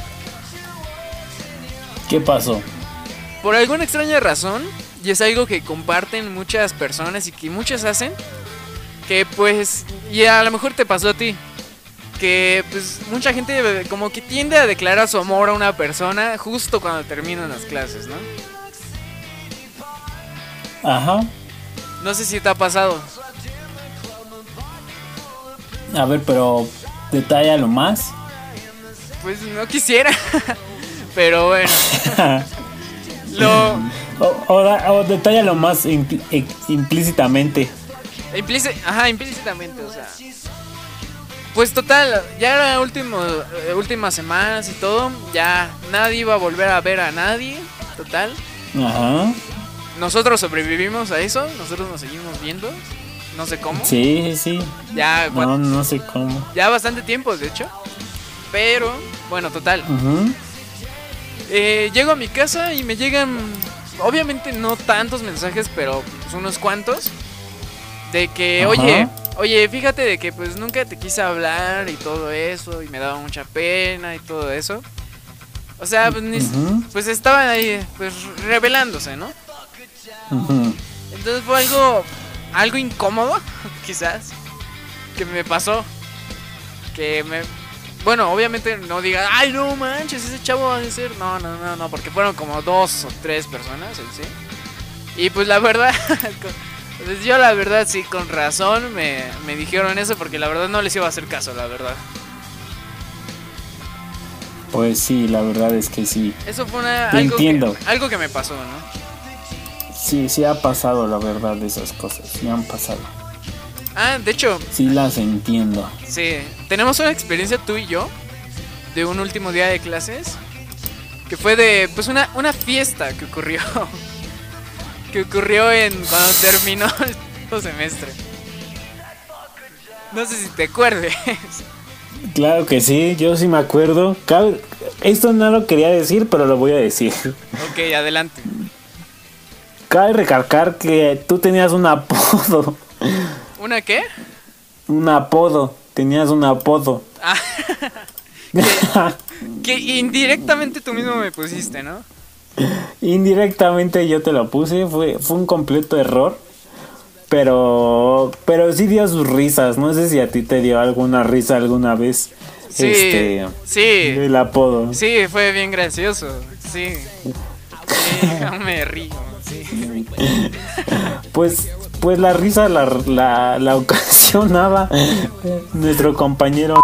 ¿Qué pasó? Por alguna extraña razón, y es algo que comparten muchas personas y que muchas hacen, que pues, y a lo mejor te pasó a ti, que pues mucha gente como que tiende a declarar su amor a una persona justo cuando terminan las clases, ¿no? Ajá. No sé si te ha pasado. A ver, pero detállalo más. Pues no quisiera, pero bueno. Lo... O, o, o detállalo más impl, implícitamente. Implícit, ajá, implícitamente, o sea. Pues total, ya era último, eh, últimas semanas y todo. Ya nadie iba a volver a ver a nadie. Total. Ajá. Nosotros sobrevivimos a eso. Nosotros nos seguimos viendo. No sé cómo. Sí, sí. Ya, no, bueno, no sé cómo. Ya bastante tiempo, de hecho. Pero, bueno, total. Uh-huh. Eh, llego a mi casa y me llegan, obviamente no tantos mensajes, pero pues unos cuantos. De que, Ajá. oye, oye, fíjate de que pues nunca te quise hablar y todo eso. Y me daba mucha pena y todo eso. O sea, pues, uh-huh. pues estaban ahí pues revelándose, ¿no? Uh-huh. Entonces fue algo, algo incómodo, quizás, que me pasó. Que me... Bueno, obviamente no diga, ay, no manches, ese chavo va a ser. No, no, no, no, porque fueron como dos o tres personas, ¿sí? Y pues la verdad, pues yo la verdad sí, con razón me, me dijeron eso, porque la verdad no les iba a hacer caso, la verdad. Pues sí, la verdad es que sí. Eso fue una, Te algo, entiendo. Que, algo que me pasó, ¿no? Sí, sí ha pasado, la verdad, de esas cosas, sí han pasado. Ah, de hecho... Sí las entiendo. Sí, tenemos una experiencia tú y yo de un último día de clases que fue de, pues, una, una fiesta que ocurrió que ocurrió en cuando terminó el semestre. No sé si te acuerdes. Claro que sí, yo sí me acuerdo. Esto no lo quería decir, pero lo voy a decir. Ok, adelante. Cabe recalcar que tú tenías un apodo. ¿Una qué? Un apodo. Tenías un apodo. Ah, que, que indirectamente tú mismo me pusiste, ¿no? Indirectamente yo te lo puse, fue, fue un completo error. Pero pero sí dio sus risas. No sé si a ti te dio alguna risa alguna vez. Sí, este, sí. El apodo. Sí, fue bien gracioso. Sí. Sí, me río. Sí. Pues, pues la risa la, la, la ocasionaba nuestro compañero.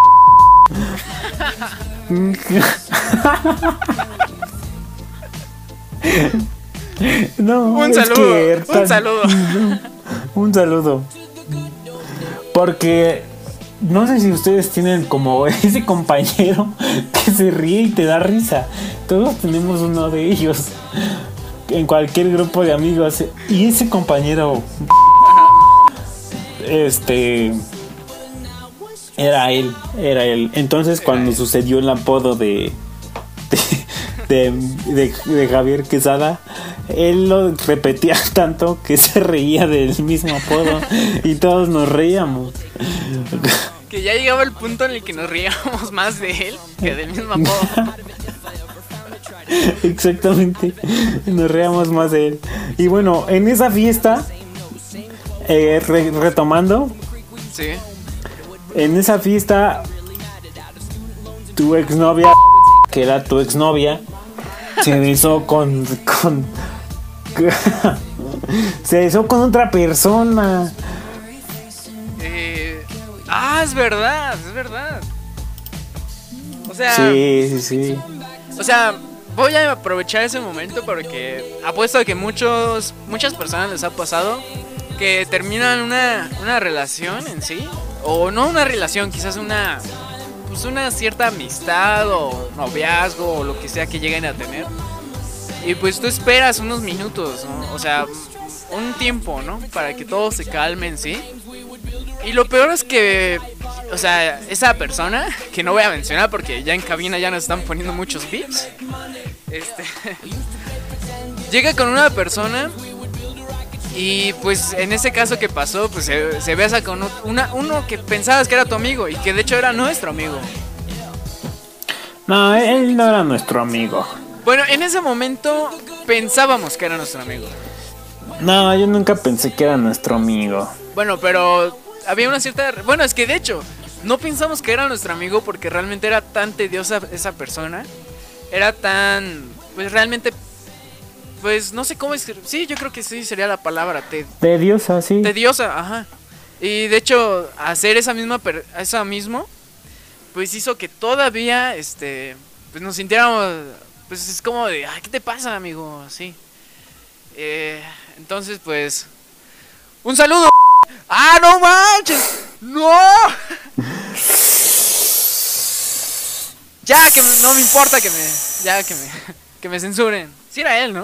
No, un es saludo, que un saludo. Un saludo. Porque no sé si ustedes tienen como ese compañero que se ríe y te da risa. Todos tenemos uno de ellos en cualquier grupo de amigos. Y ese compañero, este, era él, era él. Entonces cuando sucedió el apodo de de, de, de Javier Quesada, él lo repetía tanto que se reía del mismo apodo y todos nos reíamos. Que ya llegaba el punto en el que nos reíamos más de él que del mismo apodo. Exactamente, nos reíamos más de él. Y bueno, en esa fiesta, eh, re- retomando, sí. En esa fiesta, tu exnovia, que era tu exnovia, se besó con, con se besó con otra persona. Eh, ah, es verdad, es verdad. O sea, sí, sí, sí. O sea, voy a aprovechar ese momento porque apuesto a que muchos, muchas personas les ha pasado que terminan una, una relación en sí, o no una relación, quizás una, pues una cierta amistad o noviazgo o lo que sea que lleguen a tener. Y pues tú esperas unos minutos, ¿no? O sea, un tiempo, ¿no? Para que todo se calme en sí. Y lo peor es que, o sea, esa persona, que no voy a mencionar porque ya en cabina ya nos están poniendo muchos beeps, este, llega con una persona y pues en ese caso que pasó, pues se, se besa con una, uno que pensabas que era tu amigo y que de hecho era nuestro amigo. No, él no era nuestro amigo. Bueno, en ese momento pensábamos que era nuestro amigo. No, yo nunca pensé que era nuestro amigo. Bueno, pero había una cierta... Bueno, es que de hecho, no pensamos que era nuestro amigo porque realmente era tan tediosa esa persona. Era tan... Pues realmente... Pues no sé cómo es... Sí, yo creo que sí sería la palabra. Te... Tediosa, sí. Tediosa, ajá. Y de hecho, hacer esa misma... Per... Esa mismo... Pues hizo que todavía, este... Pues nos sintiéramos... Pues es como de... Ay, ¿qué te pasa, amigo? Sí. Eh, entonces, pues... ¡Un saludo! ¡Ah, no manches! ¡No! Ya, que me, no me importa que me... Ya, que me... Que me censuren. Sí era él, ¿no?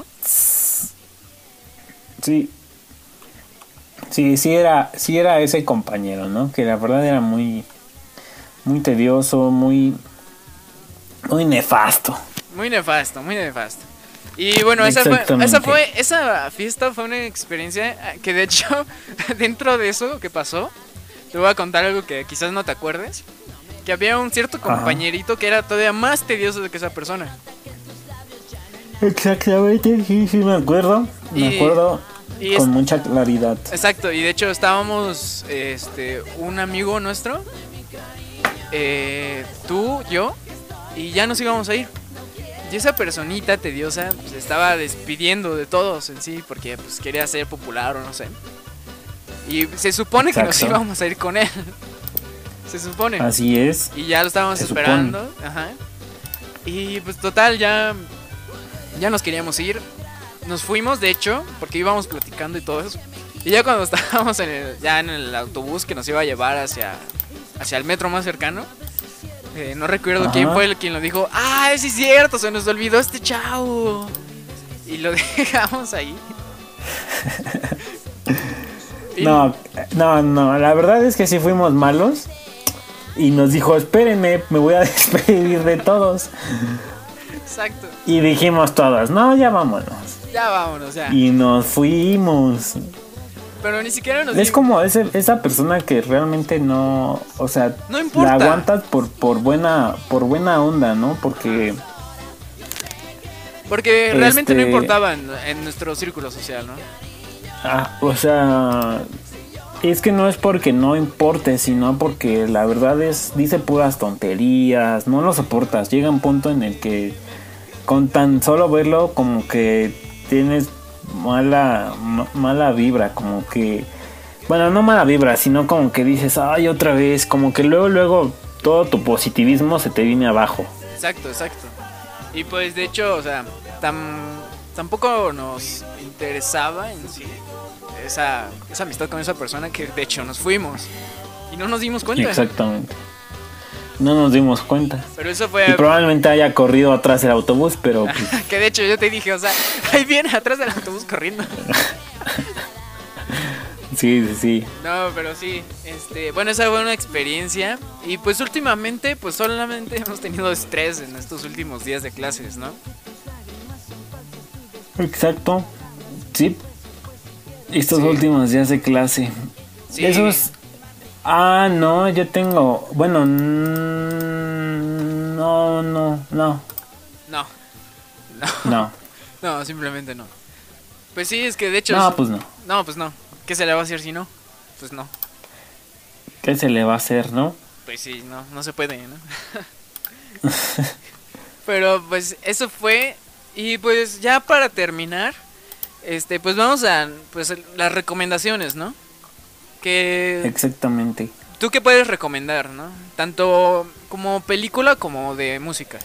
Sí. Sí, sí era, sí era ese compañero, ¿no? Que la verdad era muy... Muy tedioso, muy... Muy nefasto. Muy nefasto, muy nefasto. Y bueno, esa fue, esa fue, esa fiesta fue una experiencia que de hecho, dentro de eso que pasó, te voy a contar algo que quizás no te acuerdes. Que había un cierto compañerito Ajá. que era todavía más tedioso que esa persona. Exactamente, sí, sí me acuerdo. Me y, acuerdo y con es, mucha claridad. Exacto, y de hecho estábamos, este, un amigo nuestro, eh, tú, yo, y ya nos íbamos a ir. Y esa personita tediosa pues, estaba despidiendo de todos en sí porque pues quería ser popular o no sé. Y se supone que Exacto. nos íbamos a ir con él. Se supone. Así es. Y ya lo estábamos se esperando. Ajá. Y pues total, ya, ya nos queríamos ir. Nos fuimos, de hecho, porque íbamos platicando y todo eso. Y ya cuando estábamos en el, ya en el autobús que nos iba a llevar hacia, hacia el metro más cercano. Eh, no recuerdo Ajá. quién fue el quien lo dijo. Ah, sí es cierto, se nos olvidó este chavo. Y lo dejamos ahí. No, no, no, la verdad es que sí fuimos malos. Y nos dijo, espérenme, me voy a despedir de todos. Exacto. Y dijimos todos, no, ya vámonos. Ya vámonos, ya. Y nos fuimos. pero ni siquiera nos... Es como ese, esa persona que realmente no... O sea, no importa. La aguantas por, por, buena, por buena onda, ¿no? Porque... Porque realmente este... no importaba en, en nuestro círculo social, ¿no? Ah, o sea... Es que no es porque no importe, sino porque la verdad es... Dice puras tonterías, no lo soportas. Llega un punto en el que con tan solo verlo como que tienes mala, mala vibra, como que... Bueno, no mala vibra, sino como que dices, ay, otra vez, como que luego, luego todo tu positivismo se te viene abajo. Exacto, exacto. Y pues de hecho, o sea, tam, tampoco nos interesaba en sí esa, esa amistad con esa persona que de hecho nos fuimos y no nos dimos cuenta. Exactamente. No nos dimos cuenta. Pero eso fue... Y probablemente haya corrido atrás del autobús, pero... Pues... que de hecho yo te dije, o sea, ahí viene atrás del autobús corriendo. Sí, sí, sí. No, pero sí, este, bueno, esa fue una experiencia. Y pues últimamente, pues solamente hemos tenido estrés en estos últimos días de clases, ¿no? Exacto. Sí. Estos sí. últimos días de clase. Sí. Esos... Ah, no, yo tengo... Bueno, no, no, no. No. No. No. No, simplemente no. Pues sí, es que de hecho... No, es... pues no. No, pues no. ¿Qué se le va a hacer si no? Pues no. ¿Qué se le va a hacer, no? Pues sí, no, no se puede, ¿no? Pero pues eso fue. Y pues ya para terminar, este, pues vamos a pues las recomendaciones, ¿no? Que exactamente. ¿Tú qué puedes recomendar, no? Tanto como película como de música.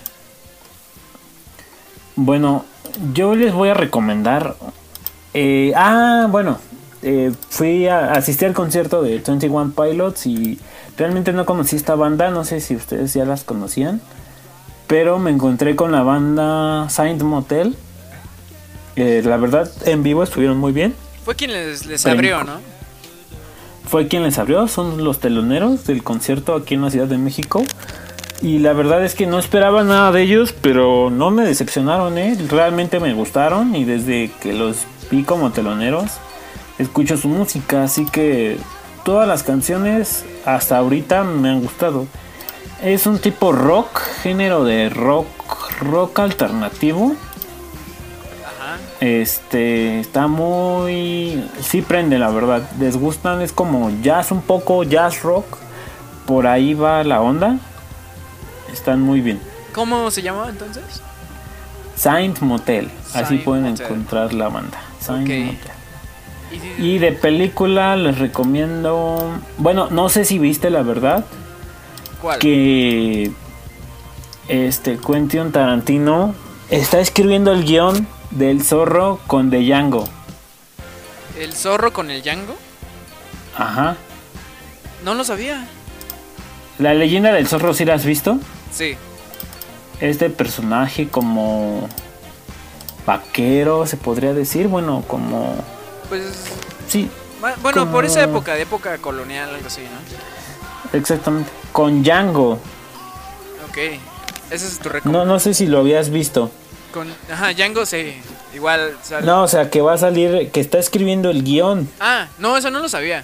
Bueno, yo les voy a recomendar. Eh, ah, bueno. Eh, fui a asistir al concierto de veintiuno Pilots y realmente no conocí esta banda, no sé si ustedes ya las conocían, pero me encontré con la banda Saint Motel. Eh, la verdad, en vivo estuvieron muy bien. Fue quien les, les abrió, ¿no? Fue quien les abrió, son los teloneros del concierto aquí en la Ciudad de México. Y la verdad es que no esperaba nada de ellos, pero no me decepcionaron, ¿eh? Realmente me gustaron y desde que los vi como teloneros escucho su música, así que todas las canciones hasta ahorita me han gustado. Es un tipo rock, género de rock, rock alternativo. Ajá. Este, está muy... sí prende, la verdad. Les gustan, es como jazz, un poco jazz rock. Por ahí va la onda. Están muy bien. ¿Cómo se llama entonces? Saint Motel. Saint Así pueden Motel. encontrar la banda. Saint Okay. Motel. Y de película les recomiendo... Bueno, no sé si viste, la verdad. ¿Cuál? Que este Quentin Tarantino está escribiendo el guión del Zorro con The Django. ¿El Zorro con el Django? Ajá. No lo sabía. La leyenda del Zorro, ¿sí la has visto? Sí. Este personaje como vaquero, se podría decir. Bueno, como... Pues sí. Bueno, como... por esa época, de época colonial, algo así, ¿no? Exactamente. Con Django. Ok. Ese es tu recomendación. No, no sé si lo habías visto. Con, ajá, Django sí. Igual sale. No, o sea, que va a salir, que está escribiendo el guión. Ah, no, eso no lo sabía.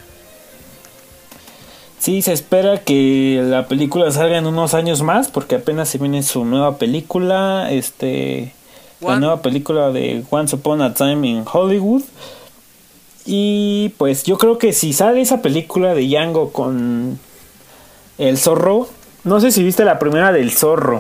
Sí, se espera que la película salga en unos años más, porque apenas se viene su nueva película, este... One. La nueva película de Once Upon a Time in Hollywood. Y pues yo creo que si sale esa película de Django con el Zorro, no sé si viste la primera del Zorro.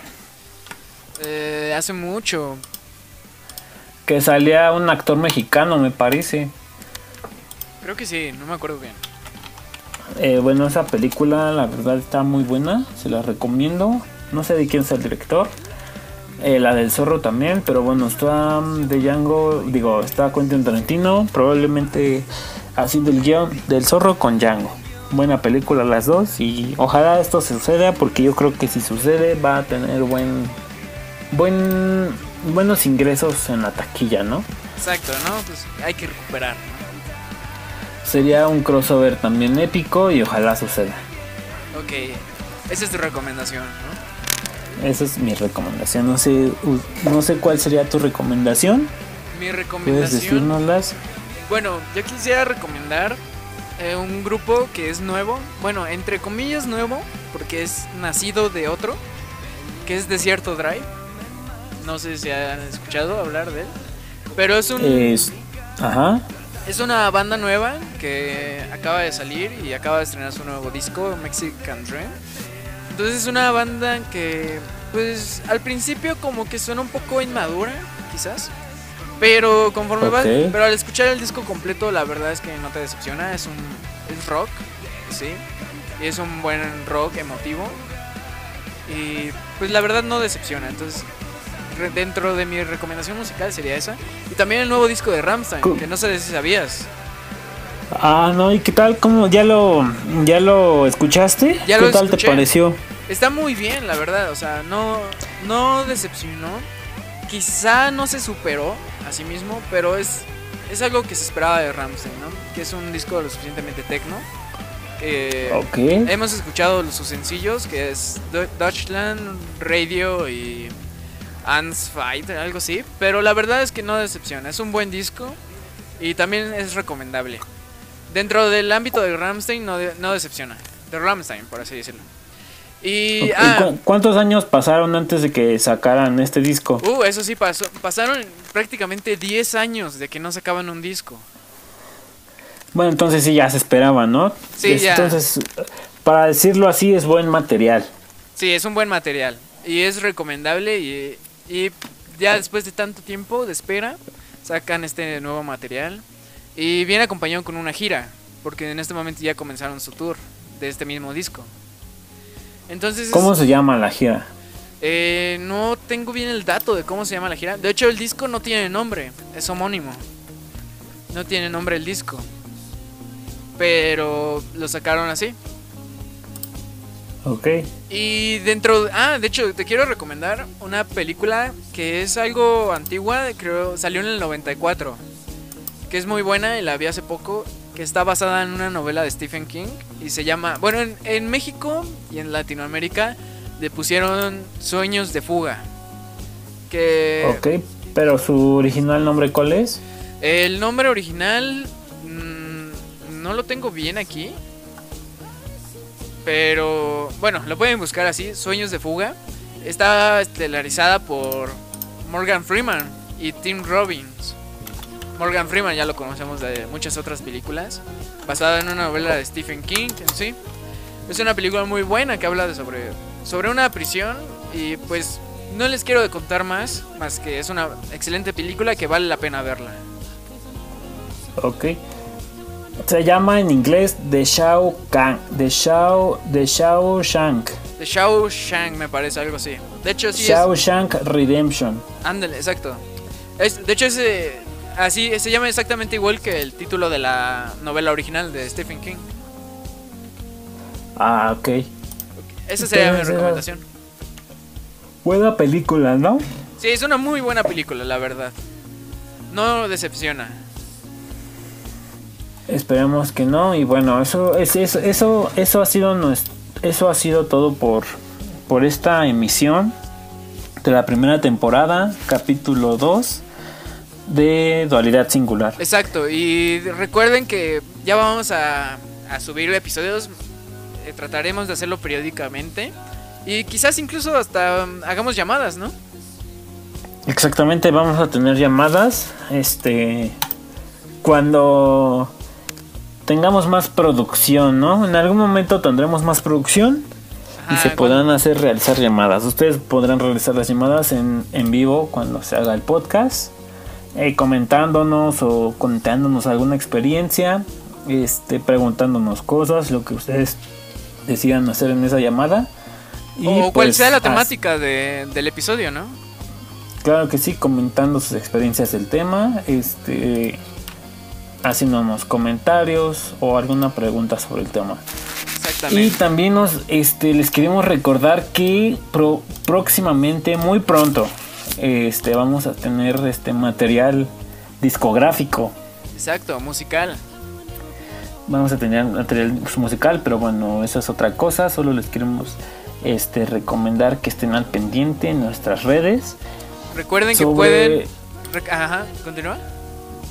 Eh, hace mucho. Que salía un actor mexicano, me parece. Creo que sí, no me acuerdo bien. Eh, bueno, esa película la verdad está muy buena, se la recomiendo. No sé de quién es el director. Eh, la del Zorro también, pero bueno, está de Django, digo, está Quentin Tarantino, probablemente haciendo el guión del Zorro con Django. Buena película las dos y ojalá esto suceda, porque yo creo que si sucede va a tener buen, buen, buenos ingresos en la taquilla, ¿no? Exacto, ¿no? Pues hay que recuperar, ¿no? Sería un crossover también épico y ojalá suceda. Ok, esa es tu recomendación, ¿no? Esa es mi recomendación. No sé, no sé cuál sería tu recomendación. Mi recomendación. ¿Puedes decírnoslas? bueno, yo quisiera recomendar eh, un grupo que es nuevo, bueno, entre comillas nuevo, porque es nacido de otro, que es Desierto Drive. No sé si han escuchado hablar de él, pero es un... Es... Ajá. Es una banda nueva que acaba de salir y acaba de estrenar su nuevo disco, Mexican Dream. Entonces es una banda que, pues, al principio como que suena un poco inmadura, quizás. Pero conforme okay. va, pero al escuchar el disco completo, la verdad es que no te decepciona. Es un es rock, sí, y es un buen rock emotivo. Y pues la verdad no decepciona. Entonces, dentro de mi recomendación musical sería esa. Y también el nuevo disco de Rammstein, ¿Cómo? que no sé si sabías. Ah, no, ¿y qué tal? ¿Cómo? ¿Ya lo, ya lo escuchaste? Ya ¿Qué lo tal escuché. te pareció? Está muy bien, la verdad. O sea, no, no decepcionó. Quizá no se superó a sí mismo, pero es, es algo que se esperaba de Rammstein, ¿no? Que es un disco lo suficientemente techno. Eh, okay. Hemos escuchado sus sencillos, que es Deutschland, Radio y Ants Fight, algo así. Pero la verdad es que no decepciona. Es un buen disco y también es recomendable. Dentro del ámbito de Rammstein no, de, no decepciona. De Rammstein, por así decirlo. Y, okay. ah, ¿Cu- ¿Cuántos años pasaron antes de que sacaran este disco? Uh, eso sí pasó. Pasaron prácticamente diez años de que no sacaban un disco. Bueno, entonces sí ya se esperaba, ¿no? Sí, es, ya. Entonces, para decirlo así, es buen material. Sí, es un buen material. Y es recomendable. Y, y ya después de tanto tiempo de espera, sacan este nuevo material. Y viene acompañado con una gira. Porque en este momento ya comenzaron su tour de este mismo disco. Entonces, ¿cómo es, se llama la gira? Eh, no tengo bien el dato de cómo se llama la gira. De hecho, el disco no tiene nombre. Es homónimo. No tiene nombre el disco. Pero lo sacaron así. Ok. Y dentro... Ah, de hecho, te quiero recomendar una película que es algo antigua. Creo salió en el noventa y cuatro. Que es muy buena y la vi hace poco. Que está basada en una novela de Stephen King. Y se llama... Bueno, en, en México y en Latinoamérica le pusieron Sueños de Fuga. Que... Ok, pero su original nombre, ¿cuál es? El nombre original... Mmm, no lo tengo bien aquí. Pero... Bueno, lo pueden buscar así. Sueños de Fuga. Está estelarizada por Morgan Freeman y Tim Robbins. Morgan Freeman ya lo conocemos de muchas otras películas, basada en una novela de Stephen King, ¿sí? Es una película muy buena que habla de sobre, sobre una prisión. Y pues no les quiero contar más, más que es una excelente película que vale la pena verla. Ok. Se llama en inglés The Shao Kang, The Shao, The Shawshank. The Shawshank me parece, algo así. De hecho sí Shawshank es... Redemption. Ándale, exacto. Es, de hecho ese... Así se llama exactamente igual que el título de la novela original de Stephen King. Ah, ok. okay. Esa sería mi recomendación. Buena película, ¿no? Sí, es una muy buena película, la verdad. No decepciona. Esperemos que no. Y bueno, eso, es, eso, eso, eso ha sido nuestro, eso ha sido todo por, por esta emisión de la primera temporada, capítulo dos. De Dualidad Singular. Exacto, y recuerden que ya vamos a, a subir episodios. eh, Trataremos de hacerlo periódicamente. Y quizás incluso hasta um, hagamos llamadas, ¿no? Exactamente, vamos a tener llamadas. Este... Cuando tengamos más producción, ¿no? En algún momento tendremos más producción. Ajá, y se podrán cuando... hacer, realizar llamadas. Ustedes podrán realizar las llamadas en, en vivo cuando se haga el podcast. Eh, comentándonos o contándonos alguna experiencia, este, preguntándonos cosas, lo que ustedes decidan hacer en esa llamada. Y o pues, cual sea la temática de, del episodio, ¿no? Claro que sí, comentando sus experiencias del tema, este, haciéndonos comentarios o alguna pregunta sobre el tema. Exactamente. Y también nos, este, les queremos recordar que pro, próximamente, muy pronto, Este, vamos a tener este material discográfico. Exacto, musical. Vamos a tener material musical, pero bueno, eso es otra cosa. Solo les queremos este, recomendar que estén al pendiente en nuestras redes. Recuerden sobre... que pueden... Ajá, continúa.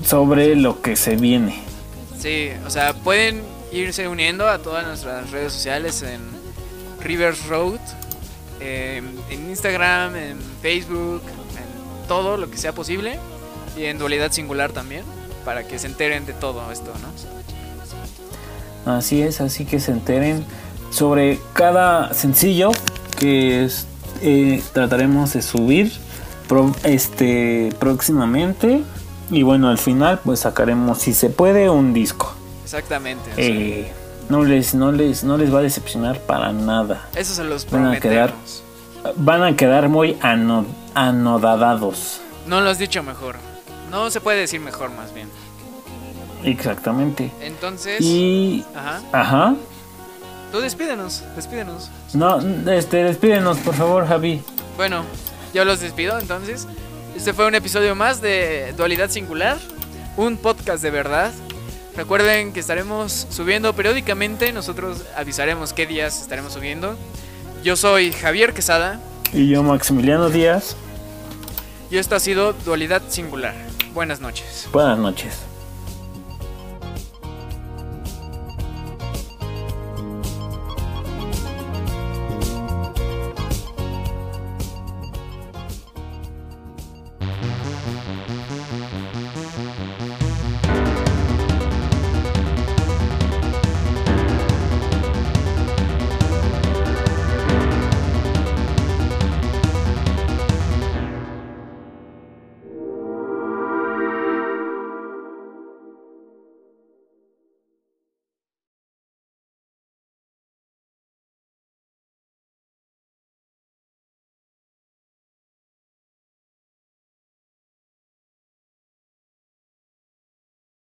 sobre lo que se viene. Sí, o sea, pueden irse uniendo a todas nuestras redes sociales en Rivers Road, eh, en Instagram, en Facebook, en todo lo que sea posible, y en Dualidad Singular también, para que se enteren de todo esto, ¿no? Así es, así que se enteren sobre cada sencillo que es, eh, trataremos de subir pro, este próximamente. Y bueno, al final pues sacaremos, si se puede, un disco. Exactamente. Eh, no les, no les, no les va a decepcionar para nada. Eso se los van prometemos. A quedar, van a quedar muy ano, anodadados. No lo has dicho mejor. No se puede decir mejor, más bien. Exactamente. Entonces. Y. Ajá. Ajá. Tú despídenos, despídenos. No, este, despídenos, por favor, Javi. Bueno, yo los despido entonces. Este fue un episodio más de Dualidad Singular, un podcast de verdad. Recuerden que estaremos subiendo periódicamente, nosotros avisaremos qué días estaremos subiendo. Yo soy Javier Quesada. Y yo Maximiliano Díaz. Y esto ha sido Dualidad Singular. Buenas noches. Buenas noches.